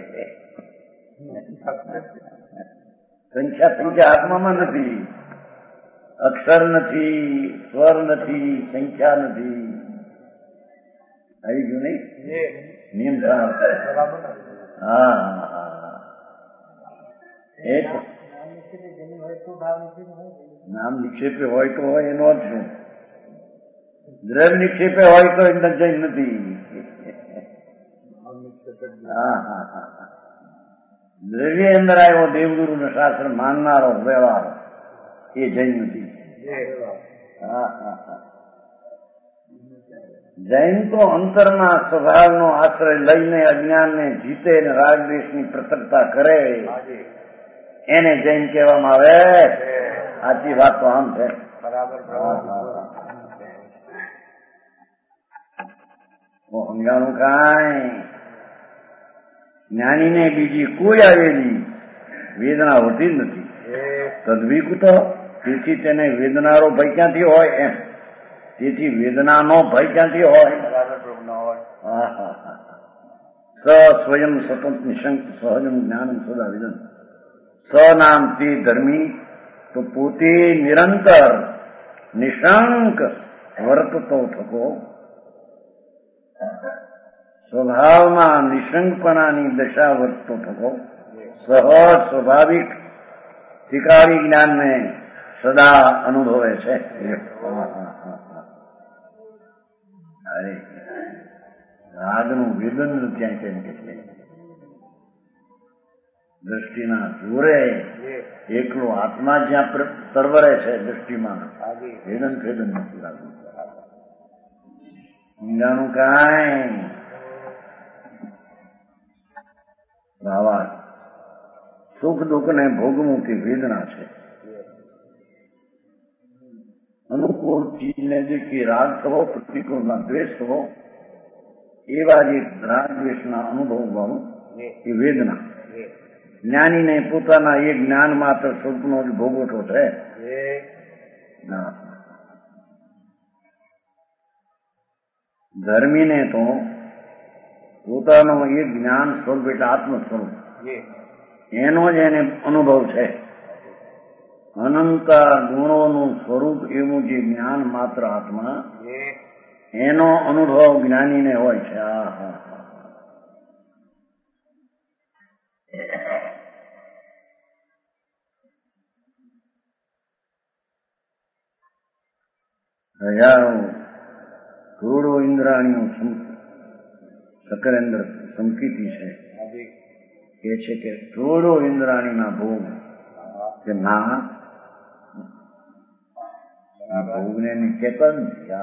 સંખ્યા આત્મામાં નથી, અક્ષર નથી, સ્વર નથી, સંખ્યા નથી. આવી ગયું નહીં? નિયમ હા. નામ નિક્ષેપે હોય તો હોય એનો અર્થ શું? દ્રવ્ય નિક્ષેપે હોય તો જૈન નથી. દ્રવ્ય અંદર આવ્યો દેવગુરુ નો શાસ્ત્ર માનનારો વ્યવહાર એ જૈન નથી. જૈન તો અંતરના સ્વભાવનો આશ્રય લઈને અજ્ઞાનને જીતે ને રાગદ્વેષની પૃથકતા કરે એને જૈન કહેવામાં આવે. સાચી વાત તો આમ છે. સમજાણું કાંઈ? જ્ઞાનીને બીજી કોઈ આવેલી વેદના હોતી જ નથી. તદ્વિકુત, તેથી તેને વેદનારો ભય ક્યાંથી હોય? એમ તેથી વેદનાનો ભય ક્યાંથી હોય? સ સ્વયં સતત નિશંક સહજમ જ્ઞાનમ સદા વિદન. સ નામ તે ધર્મી તો પોતે નિરંતર નિશંક વર્તતો થકો, સ્વભાવમાં નિશંકપણાની દશા વર્તતો થકો, સહજ સ્વાભાવિક ત્રિકાળી જ્ઞાનને સદા અનુભવે છે. અરે રાગનું વેદન ત્યાં કેમ કે છે? દ્રષ્ટિના જોરે એકલો આત્મા જ્યાં તરવરે છે દ્રષ્ટિમાં, વેદન ખેદન નથી રાગનું. ઊંડાનું કાંઈ ભાવાર્થ સુખ દુઃખ ને ભોગવું તે વેદના છે. અનુકૂળ ચીજને દેખી રાગ થવો, પ્રતિકૂળમાં દ્વેષ થવો, એવા જે રાગ દ્વેષના અનુભવ વાળું એ વેદના. જ્ઞાનીને પોતાના એ જ્ઞાન માત્ર સ્વરૂપનો જ ભોગવટો છે. ધર્મીને તો પોતાનો એ જ્ઞાન સ્વરૂપ એટલે આત્મ સ્વરૂપ એનો જ એને અનુભવ છે. અનંત ગુણોનું સ્વરૂપ એવું જે જ્ઞાન માત્ર આત્મા, એનો અનુભવ જ્ઞાનીને હોય છે. હજારો કરોડો ઇન્દ્રાણીઓ સકરેન્દ્ર સંકિતી છે કે છે કે કરોડો ઇન્દ્રાણીના ભોગ કે ના આ ભોગને કહેતા નથી.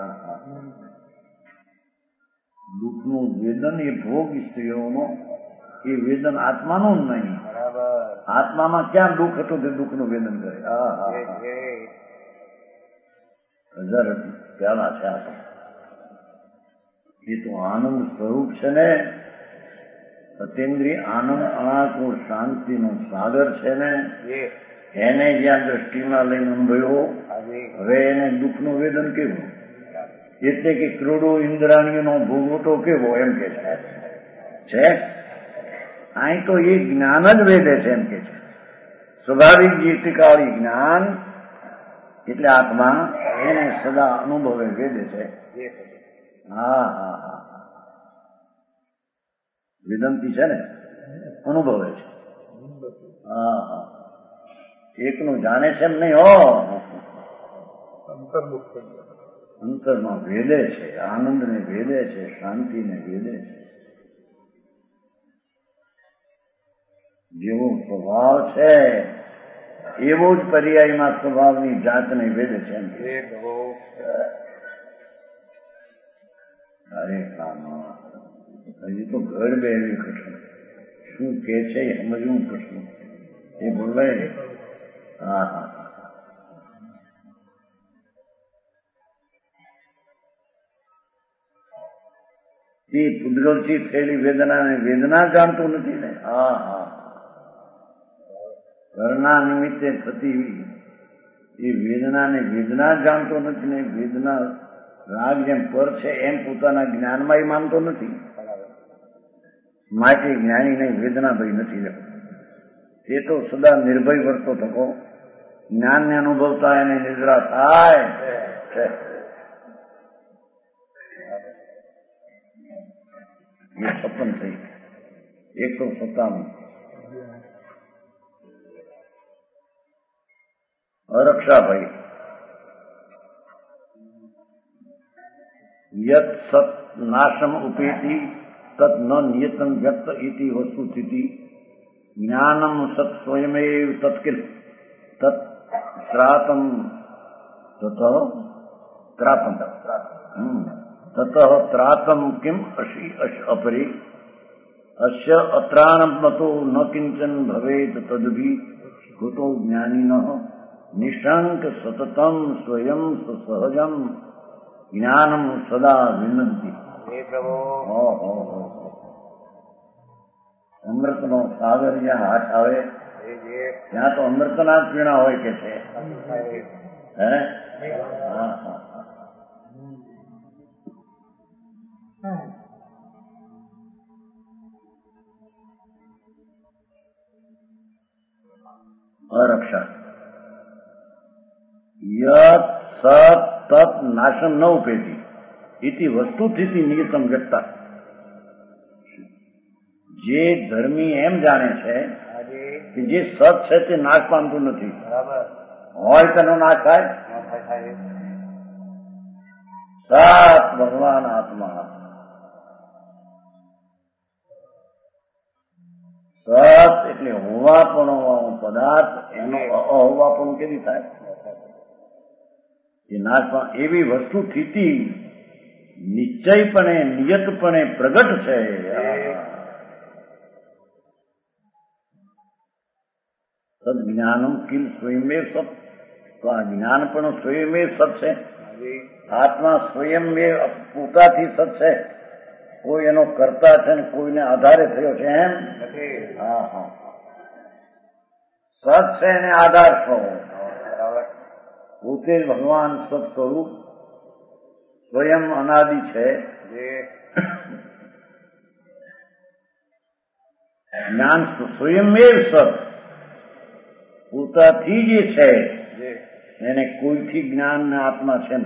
દુઃખનું વેદન એ ભોગ સ્ત્રીઓનો એ વેદન આત્માનું જ નહીં. આત્મામાં ક્યાં દુઃખ હતું તે દુઃખનું વેદન કરે. હજાર પ્યાલા છે આ એ તો આનંદ સ્વરૂપ છે ને. અતેન્દ્રિય આનંદ અનાકૂળ શાંતિનો સાગર છે ને. એને જ્યાં દ્રષ્ટિમાં લઈને અનુભવ્યો, હવે એને દુઃખનું વેદન કેવું? એટલે કે કરોડો ઇન્દ્રાણીઓનો ભોગવટો કેવો એમ કે છે. અહીં તો એ જ્ઞાન જ વેદે છે એમ કે છે. સ્વાભાવિક જે ત્રિકાળી જ્ઞાન એટલે આત્મા એને સદા અનુભવે વેદે છે. વિદંતી છે ને, અનુભવે છે. એકનું જાણે છે એમ નહીં હો. અંતરમાં વેદે છે, આનંદને વેદે છે, શાંતિને વેદે છે. જેવો સ્વભાવ છે એવો જ પર્યાયમાં સ્વભાવની જાતને વેદે છે. અરે કામ હજી તો ઘર બેવી કશું શું કે છે એ સમજવું કશું એ બોલે. હા હા એ પુદ્ગલથી થયેલી વેદનાને વેદના જાણતું નથી ને. હા હા ઘરના નિમિત્તે થતી એ વેદનાને વેદના જાણતો નથી ને. વેદના રાગ જેમ પર છે એમ પોતાના જ્ઞાનમાં એ માનતો નથી. માટે જ્ઞાની નહીં, વેદના ભય નથી લેતો. એ તો સદા નિર્ભય વર્તો થકો. જ્ઞાનને અનુભવતા એને નિદ્રા થાય. એ સપન થઈ 157. અરક્ષાભાઈ યત સત નાશમ ઉપેતિ તદ ન નિયતમ વ્યક્ત ઇતિ વસ્તુ સ્થિતિ જ્ઞાનમ સત સ્વયમેવ તત્કિલ તત ત્રાતમ તત ત્રાતમ કિમ અશી અપરી અસ્ય અત્રાણમ મતો ન કિંચન ભવેત તદભી કુતો જ્ઞાનિનઃ નિશંક સતતમ સ્વયં સહજમ જ્ઞાનમ સદા વિનંતી. અમૃતનો સાગર જ્યાં હાથ આવે ત્યાં તો અમૃતના જ પીણા હોય કે છે. હે અરક્ષા યત સત તત નાશમ ન ઉપેતી ઇતિ વસ્તુસ્થિતિ નિયતમ વ્યક્તા. જે ધર્મી એમ જાણે છે કે જે સત છે તે નાશ પામતું નથી. હોય તેનો નાશ થાય. સત ભગવાન આત્મા. સત એટલે હોવાપણો પદાર્થ એનો અહોવાપણું કેવી થાય એ નાશ. એવી વસ્તુ સ્થિતિ નિશ્ચયપણે નિયતપણે પ્રગટ છે. તદ જ્ઞાનમ કિલ સ્વયંમેવ સત. તો આ જ્ઞાન પણ સ્વયંમેવ સત છે. આત્મા સ્વયંમેવ પોતાથી સત છે. કોઈ એનો કરતા છે ને કોઈને આધારે થયો છે એમ. હા હા સત છે એને આધાર છો. પોતે ભગવાન સત સ્વરૂપ સ્વયં અનાદિ છે. જ્ઞાન સ્વયંમેવ સત પોતાથી જે છે એને કોઈથી જ્ઞાન ને આત્મા છે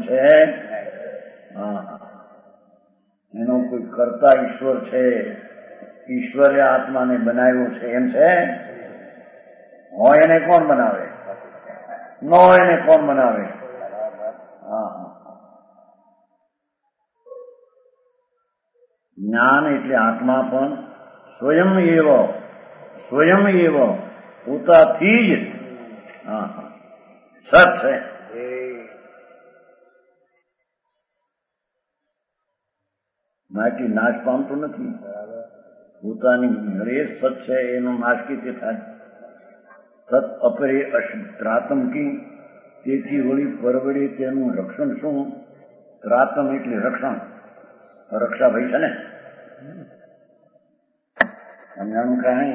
એનો કોઈ કરતા ઈશ્વર છે. ઈશ્વરે આત્માને બનાવ્યો છે એમ છે. હોય એને કોણ બનાવે? ન હોય એને કોણ બનાવે? જ્ઞાન એટલે આત્મા પણ સ્વયં એવ પોતાથી જ સત છે. નાથી નાશ પામતું નથી. પોતાની હરેશ સત છે એનો નાશ કેવી થાય? સત અપરે ત્રાતમ કી. તેથી વળી પરવડે તેનું રક્ષણ શું? ત્રાતમ એટલે રક્ષણ. રક્ષા ભાઈ છે ને સમજાણું કાંઈ.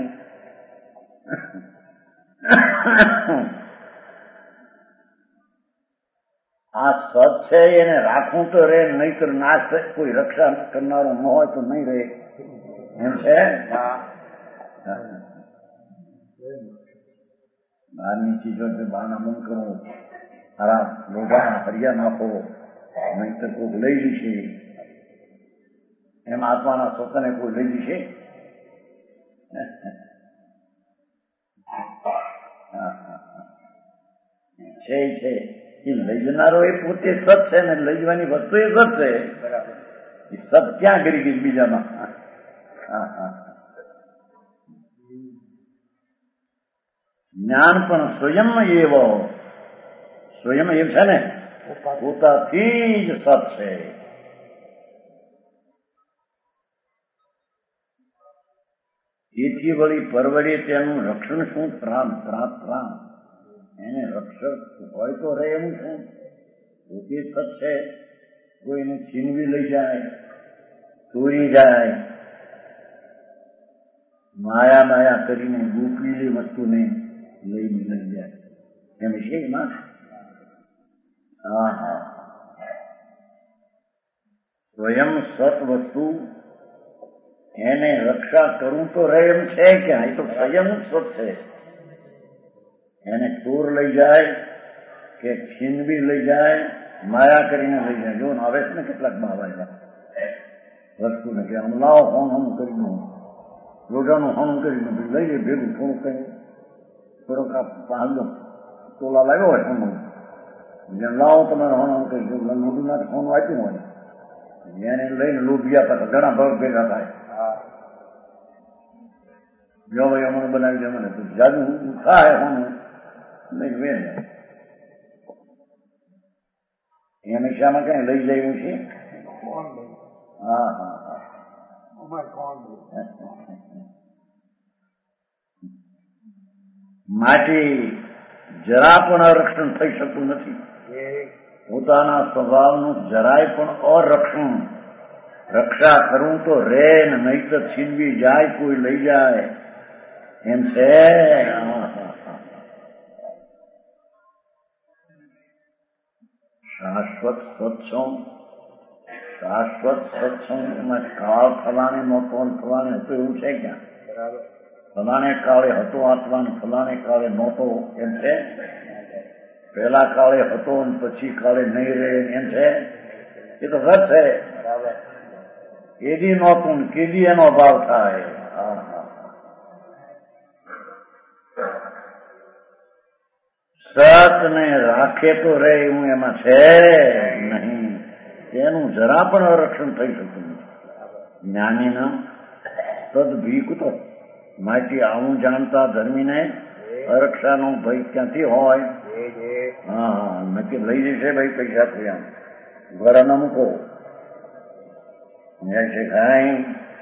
આ સત છે એને રાખવું તો રે, નહીતર નાશ કોઈ રક્ષા કરનારો ન હોય તો નહીં રહે એમ છે. બહારની ચીજો બહારના બંધ કરો, સારા લોઢા હરિયા નાખો, નહીતર કોઈ લઈ જશે. એમ આત્માના સ્વતને કોઈ લઈ જશે. છે એ લઈ જનારો એ પોતે સત છે ને લઈ જવાની વસ્તુ એ સત છે. એ સત ક્યાં કરી ગઈ બીજામાં? જ્ઞાન પણ સ્વયં એ છે ને પોતાથી જ સત છે. તેથી વળી પરવડે તેનું રક્ષણ શું? પ્રાણ. એને રક્ષક હોય તો રહે એવું શું? પોતે સત છે. કોઈને છીનવી લઈ જાય, ચોરી જાય, માયા કરીને ગોપીલી વસ્તુને લઈ જાય એમ છે એમાં. સ્વયં સત વસ્તુ એને રક્ષા કરવું તો રહે એમ છે ક્યાં? એ તો સ્વયં સત છે. એને ચોર લઈ જાય કે છીનવી લઈ જાય, માયા કરીને લઈ જાય. જો આવે છે ને કેટલાક બાબા એવા વસ્તુને કે આમ લાવો હમ કરી દઉં, રોજાનું હમ કરી દઉં, લઈ જાય ભેગું થોડુંક કઈ થોડોક આ 5 તોલા લાવ્યો હોય હમ, જેમ લાવો તમારે હમ કરી દઉં, મોટું નાથી ફોન વાંચ્યું હોય એને લઈને લોભિયા હતા ઘણા ભાગ ભેગા થાય. જો ભાઈ અમને બનાવી દે, મને જાદુ થાય હમ નહીં વેન એ હંમેશામાં કઈ લઈ જાય એવું છે. માટે જરા પણ અરક્ષણ થઈ શકતું નથી. પોતાના સ્વભાવનું જરાય પણ રક્ષા કરવું તો રે ને નહીં તો છીનવી જાય, કોઈ લઈ જાય એમ છે. શાશ્વત સત્સંગમાં કાળ ફલાણે નહોતો ફલાણે હતો એવું છે ક્યાં? ફલાણે કાળે હતો આત્મા, ફલાણે કાળે નહોતો એમ છે? પહેલા કાળે હતો ને પછી કાળે નહીં રહે એમ છે? એ તો સત છે. કેદી નહોતું ને કેદી એનો ભાવ થાય. સત ને રાખે તો રહે એવું એમાં છે નહીં. તેનું જરા પણ રક્ષણ થઈ શકતું નથી. જ્ઞાનીના તદ ભીકુતો. માહિતી આવું જાણતા ધર્મીને અરક્ષાનો ભય ક્યાંથી હોય? નક્કી લઈ જશે ભાઈ પૈસા થયા ઘર ન મૂકો છે કાંઈ.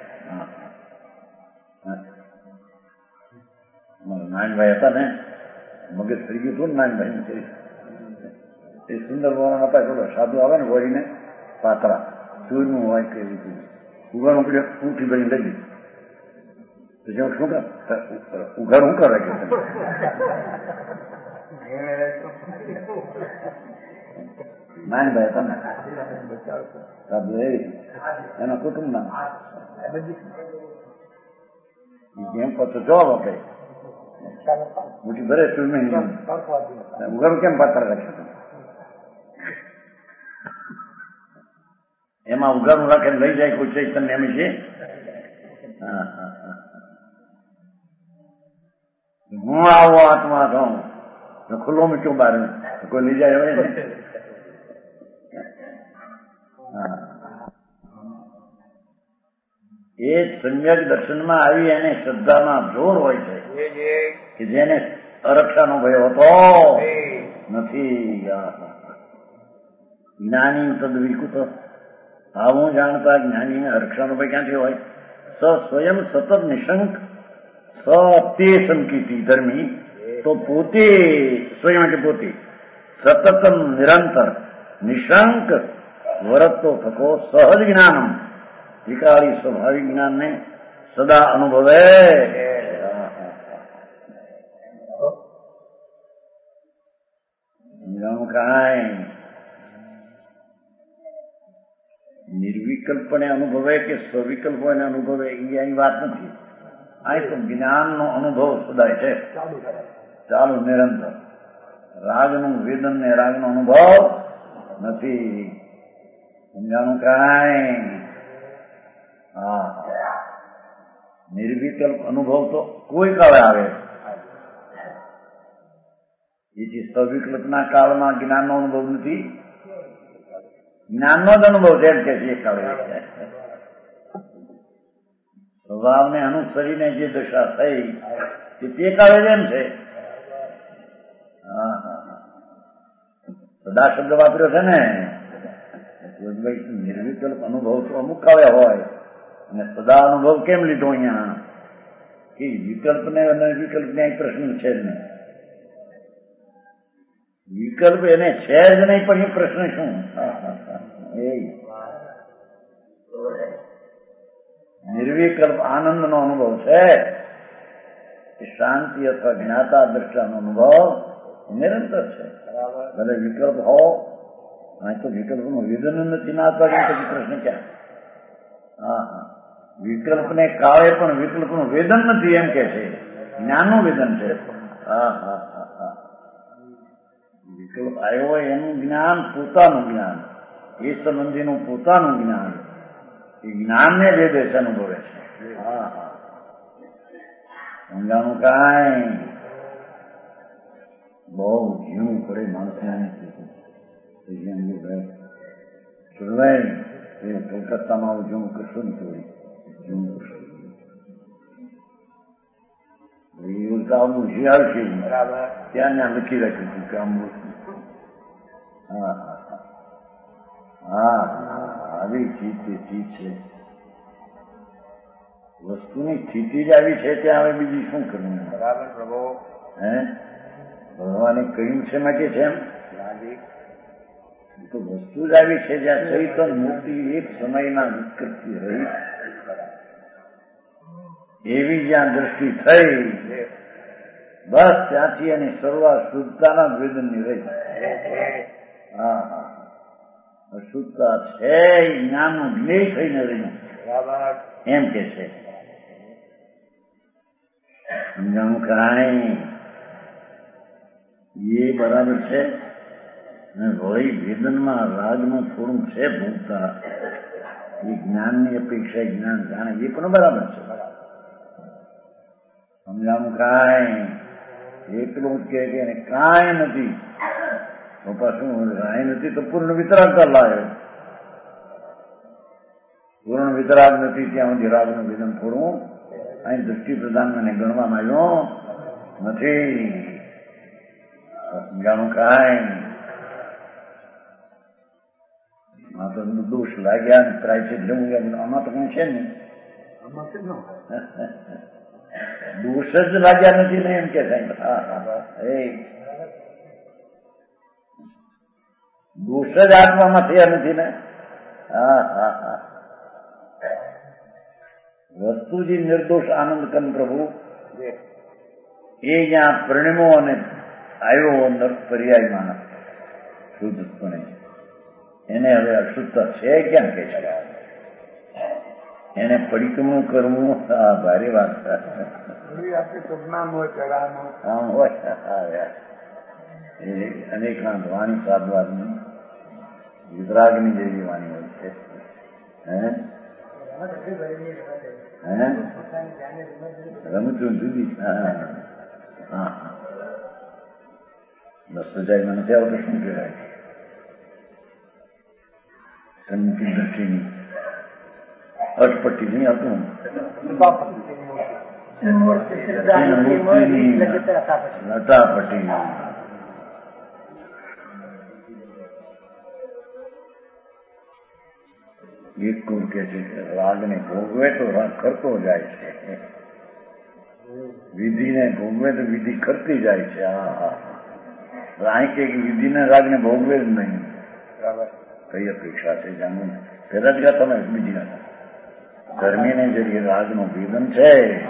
નાનભાઈ હતા ને, મગજ થઈ ગયું હતું ને નાનભાઈ એ સુંદર મોહન હતા. થોડો સાધુ આવે ને વળીને પાતળા સૂરનું હોય કે ઉઘાડ ઉકડે ઉઠી બની લઈ ગઈ પછી શું કર ઉઘાડ શું કરે કે નાનભાઈ હતા ને સાધુ એના કુટુંબના જેમ પછી જવાબ આપે મોટી ભરે ઉઘાડું કેમ પાત્ર રાખે? એમાં ઉઘાડું રાખે લઈ જાય કોઈ ચૈતન્ય એમ છે. હું આવો આત્મા છું ખુલ્લો મૂક્યો બાર કોઈ લઈ જાય હવે ને. એ સમ્યક દર્શનમાં આવી એને શ્રદ્ધામાં જોર હોય છે કે જેને અરક્ષાનો ભય હોતો નથી. જ્ઞાની તદ્વિકૃત. આવું જાણતા જ્ઞાનીને અરક્ષાનો ભય ક્યાંથી હોય? સ્વયં સતત નિશંક તે સંકિતી ધર્મી તો પોતે સ્વયં કે પોતે સતત નિરંતર નિશંક વરતો થકો સહજ જ્ઞાનમ વિકારી સ્વાભાવિક જ્ઞાનને સદા અનુભવે. કાંઈ નિર્વિકલ્પને અનુભવે કે સ્વવિકલ્પ એને અનુભવે એ અહીં વાત નથી. અહીં તો જ્ઞાનનો અનુભવ સદાય છે ચાલુ નિરંતર. રાગનું વેદન ને રાગનો અનુભવ નથી. સમજાનું કાંઈ? નિર્વિકલ્પ અનુભવ તો કોઈ કાળે આવે. એથી સવિકલ્પના કાળમાં જ્ઞાનનો અનુભવ નથી, જ્ઞાનનો જ અનુભવ છે એમ કે છે. કાળે સ્વભાવને અનુસરીને જે દશા થઈ તે કાળે જ એમ છે. હા હા, સદા શબ્દ વાપર્યો છે ને, નિર્વિકલ્પ અનુભવ તો અમુક કાળે હોય, અને સદા અનુભવ કેમ લીધો અહીંયા કે વિકલ્પ ને અને વિકલ્પ ને પ્રશ્ન છે જ નહીં. વિકલ્પ એને છે જ નહીં, પણ એ પ્રશ્ન શું? એ નિર્વિકલ્પ આનંદનો અનુભવ છે, શાંતિ અથવા જ્ઞાતા દ્રષ્ટાનો અનુભવ નિરંતર છે. ભલે વિકલ્પ હો, અહીં તો વિકલ્પનું વેદન નથી ના આપવા, પછી પ્રશ્ન ક્યાં? હા હા, વિકલ્પને કાળે પણ વિકલ્પનું વેદન નથી એમ કે છે, જ્ઞાનનું વેદન છે. હા હા હા હા, વિકલ્પ આવ્યો હોય એનું જ્ઞાન પોતાનું જ્ઞાન, એ સંબંધીનું પોતાનું જ્ઞાન, એ જ્ઞાનને વેદે છે, અનુભવે છે. હા હા, સમજાણું કાંઈ બહુ ઝીણું પડે માણસને. કલકત્તામાં હું ઝીણું કરશું ને થોડી ઝીણું કરશું, હું શિયાળ છું ત્યાં લખી રાખ્યું હતું કે આમ. હા હા હા હા, આવી ચીજ તે ચીજ છે, વસ્તુની સ્થિતિ જ આવી છે, ત્યાં હવે બીજી શું કરવું? બરાબર પ્રભુ. હે, ભગવાને કહ્યું છે માટે છે એમ તો વસ્તુ જ આવી છે, જ્યાં ચૈતન મૂર્તિ એક સમયના વિકૃતિ રહી, એવી જ્યાં દ્રષ્ટિ થઈ, બસ ત્યાંથી એની શરૂઆત શુદ્ધતાના વેદનની રહી. હા હા, અશુદ્ધતા છે જ્ઞાનનું જ્ઞેય થઈને રહ્યું એમ કે છે. સમજાણું કાંઈ એ બરાબર છે. અને વળી વેદનમાં રાગનું થોડું છે ભૂલતા, એ જ્ઞાનની અપેક્ષા જ્ઞાન જાણે એ પણ બરાબર છે. સમજાણું કાંઈ એટલું જ કે એને કાંઈ નથી તો પાછું કાંઈ નથી તો પૂર્ણ વિતરાગ લાવ્યો. પૂર્ણ વિતરાગ નથી ત્યાં સુધી રાગનું વેદન થોડું અહીં દૃષ્ટિ પ્રધાન મને ગણવામાં આવ્યો નથી. સમજાણું કાંઈ આ તો દોષ લાગ્યા ને ત્રાય છે લેવું, આમાં તો કઈ છે ને, દોષ જ લાગ્યા નથી ને એમ કે સાહેબ. હા હા, એ દોષ જ આત્મામાં થયા નથી ને. હા હા હા, વસ્તુ જે નિર્દોષ આનંદ કન પ્રભુ એ જ્યાં પરિણમો અને આવ્યો અંદર પર્યાયમાં શુદ્ધપણે, એને હવે અશુદ્ધતા છે ક્યાં કે છે? એને પડીકમું કરવું આ ભારે વાત આમ હોય. એ અનેક ના વાણી સાધવાની વિતરાગની જેવી વાણી હોય છે. રમતું જુદી. હા હા, બસ સજાઈ મને ત્યાં તો શું કહેવાય? સન્મુખી દ્રષ્ટિની અટપટ્ટી નહીં હતું, લટાપટ્ટી. એક કુર કે છે કે રાગને ભોગવે તો રાગ કરતો જાય છે, વિધિને ભોગવે તો વિધિ કરતી જાય છે. હા, અહીં કે વિધિને રાગને ભોગવે જ નહીં. કઈ અપેક્ષા છે જાણવું? પેલા જ ગયા તમે બીજી ના ધર્મીને જરીએ રાગનું વેદન છે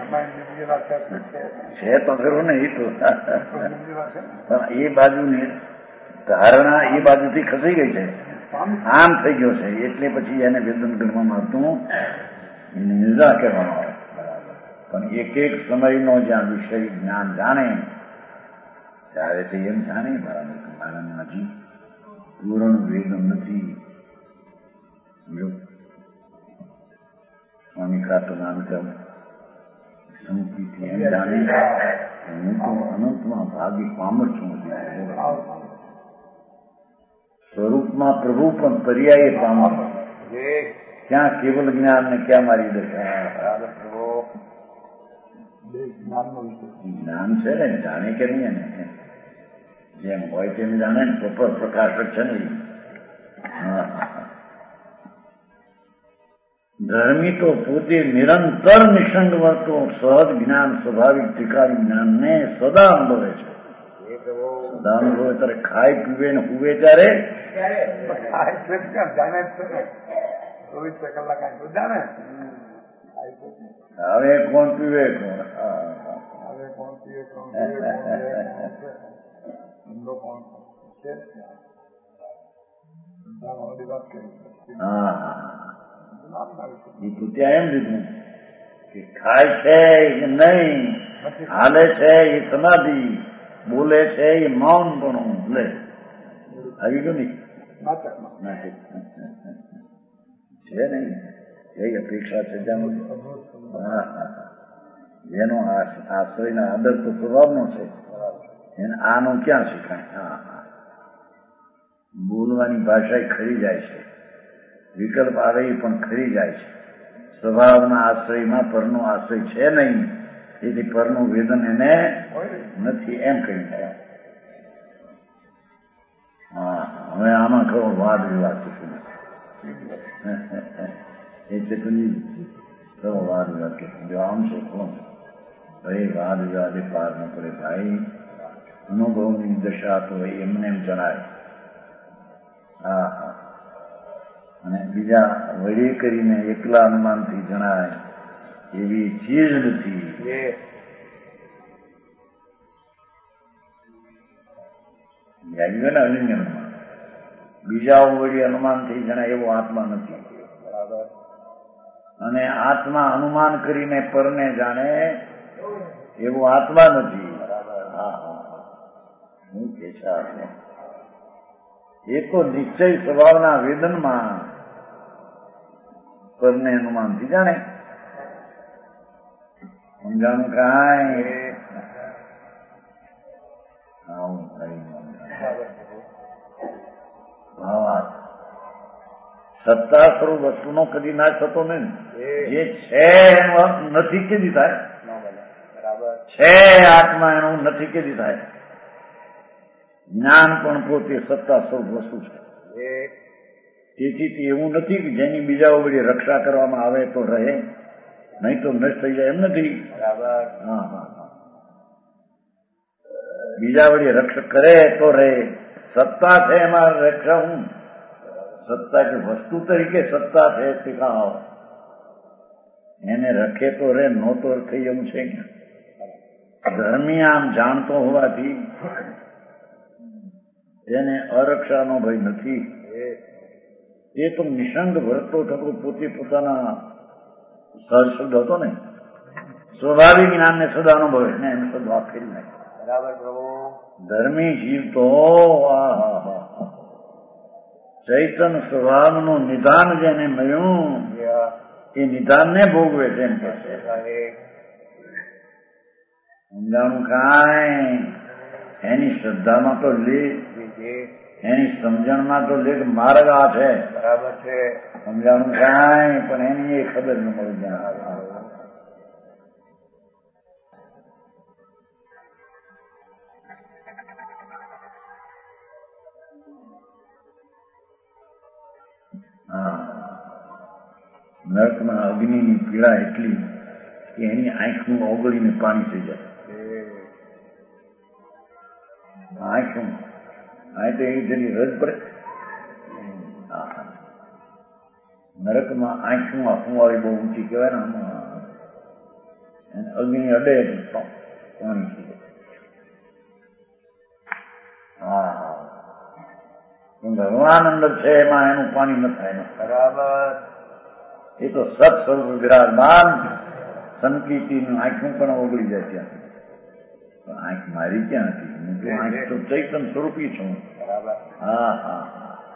તો ખરું ને. એ તો પણ એ બાજુની ધારણા એ બાજુથી ખસી ગઈ છે, આમ થઈ ગયો છે, એટલે પછી એને વેદન ગણવામાં આવતું નિંદા કહેવામાં આવે. પણ એક એક સમયનો જ્યાં વિષય જ્ઞાન જાણે ત્યારે તે એમ જાણે બરાબર મારામાં હજી પૂર્ણ વેદન નથી. સ્વામી ખાતો નામ સમૃદ્ધિથી એમ જાણે હું તો અનંતમાં ભાગી પામર છું. સ્વરૂપમાં પ્રભુ પણ પર્યાય પામર. ક્યાં કેવલ જ્ઞાન ને ક્યાં મારી દશા. જ્ઞાન છે ને, જાણે કે નહીં ને, જેમ હોય તેમ જાણે ને, પ્રપર પ્રકાશક છે ને. ધર્મી તો પોતે નિરંતર નિસંગ વર્તો સહજ જ્ઞાન સ્વાભાવિક ત્રિકારી જ્ઞાનને સદા અનુભવે છે. સદા અનુભવે ત્યારે ખાય પીવે ને હુવે ત્યારે હવે કોણ પીવે કોણ. હા એ તો ત્યાં એમ લીધું કે ખાય છે એ નહીં, હાલે છે એ સમાધિ, બોલે છે એ મૌન પણ લે આવી ગયું નહીં છે નહીં. એ અપેક્ષા છે જેનો આશ્રયના આદર તો સ્વભાવનો છે એને આનો ક્યાં શીખાય. બોલવાની ભાષા ખરી જાય છે, વિકલ્પ આવે એ પણ ખરી જાય છે. સ્વભાવના આશ્રયમાં પરનો આશ્રય છે નહીં, તેથી પરનું વેદન એને નથી એમ કહી જાય. હવે આમાં ખરો વાદ વિવાદ એટલે તો ખરો વાદ વિવાદ કે જો આમ છે કોણ ભાઈ વાદ વિવાદે પાર ન પડે ભાઈ. અનુભવની દશા તો એમને એમ જણાય. અને બીજા વડે કરીને એકલા અનુમાનથી જણાય એવી ચીજ નથી. અલિંગનમાં બીજા વડે અનુમાનથી જણાય એવો આત્મા નથી. અને આત્મા અનુમાન કરીને પરને જાણે એવો આત્મા નથી. હું કે છે એ તો નિશ્ચય સ્વભાવના વેદનમાં પરને અનુમાનથી જાણે. સમજાણું કાંઈ સત્તા સ્વરૂપ વસ્તુનો કદી નાશ થતો નહીં. જે છે એનું નથી કેદી થાય, છે આત્મા એનું નથી કેદી થાય. જ્ઞાન પણ પોતે સત્તા સ્વરૂપ વસ્તુ છે. તેથી એવું નથી કે જેની બીજા વડે રક્ષા કરવામાં આવે તો રહે, નહીં તો નષ્ટ થઈ જાય એમ નથી. બીજા વડે રક્ષા કરે તો રહે. સત્તા છે એમાં રક્ષા હું સત્તા કે વસ્તુ તરીકે સત્તા છે શીખાવ એને રખે તો રે, નો તો થઈ એવું છે. ધર્મી આમ જાણતો હોવાથી એને અરક્ષાનો ભય નથી. એ તો નિસંગ વર્તો થતો પોતે પોતાના સહજ હતો ને, સ્વાભાવિક જ્ઞાનને સદા અનુભવે ને એમ તો વાત કરી નાખે. ધર્મી જીવ તો ચૈતન સ્વભાવનું નિદાન જેને મળ્યું એ નિદાનને ભોગવે છે એમ કે છે. સમજાણું કાંઈ એની શ્રદ્ધામાં તો લે, એની સમજણમાં તો લે માર્ગ આ છે. બરાબર છે. સમજાણું કાંઈ પણ એની એ ખબર ન મળી જાય. નર્કમાં અગ્નિની પીડા એટલી કે એની આંખનું ઓગળીને પાણી થઈ જાય. આંખનું આ તો એની જેની રદ પડે. નરકમાં આંખનું ફુવાળી બહુ ઊંચી કહેવાય ને, અગ્નિ અડે પાણી થઈ જાય. ભગવાન અંદર છે એમાં એનું પાણી ન થાય. બરાબર. એ તો સત સ્વરૂપ વિરાજમાન સંકીર્તિનું આંખનું પણ ઓગળી જાય ત્યાં. આંખ મારી ક્યાં હતી? આંખ તો ચૈતન સ્વરૂપી છું. બરાબર.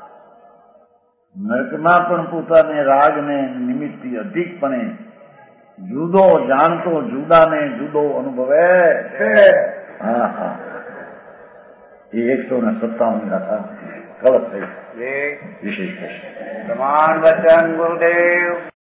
નર્કમાં પણ પોતાને રાગને નિમિત્તથી અધિકપણે જુદો જાણતો જુદાને જુદો અનુભવે હા હા એ 157 ગાથા કળશ થઈ વિશેષ પ્રમાણ વચન ગુરુદેવ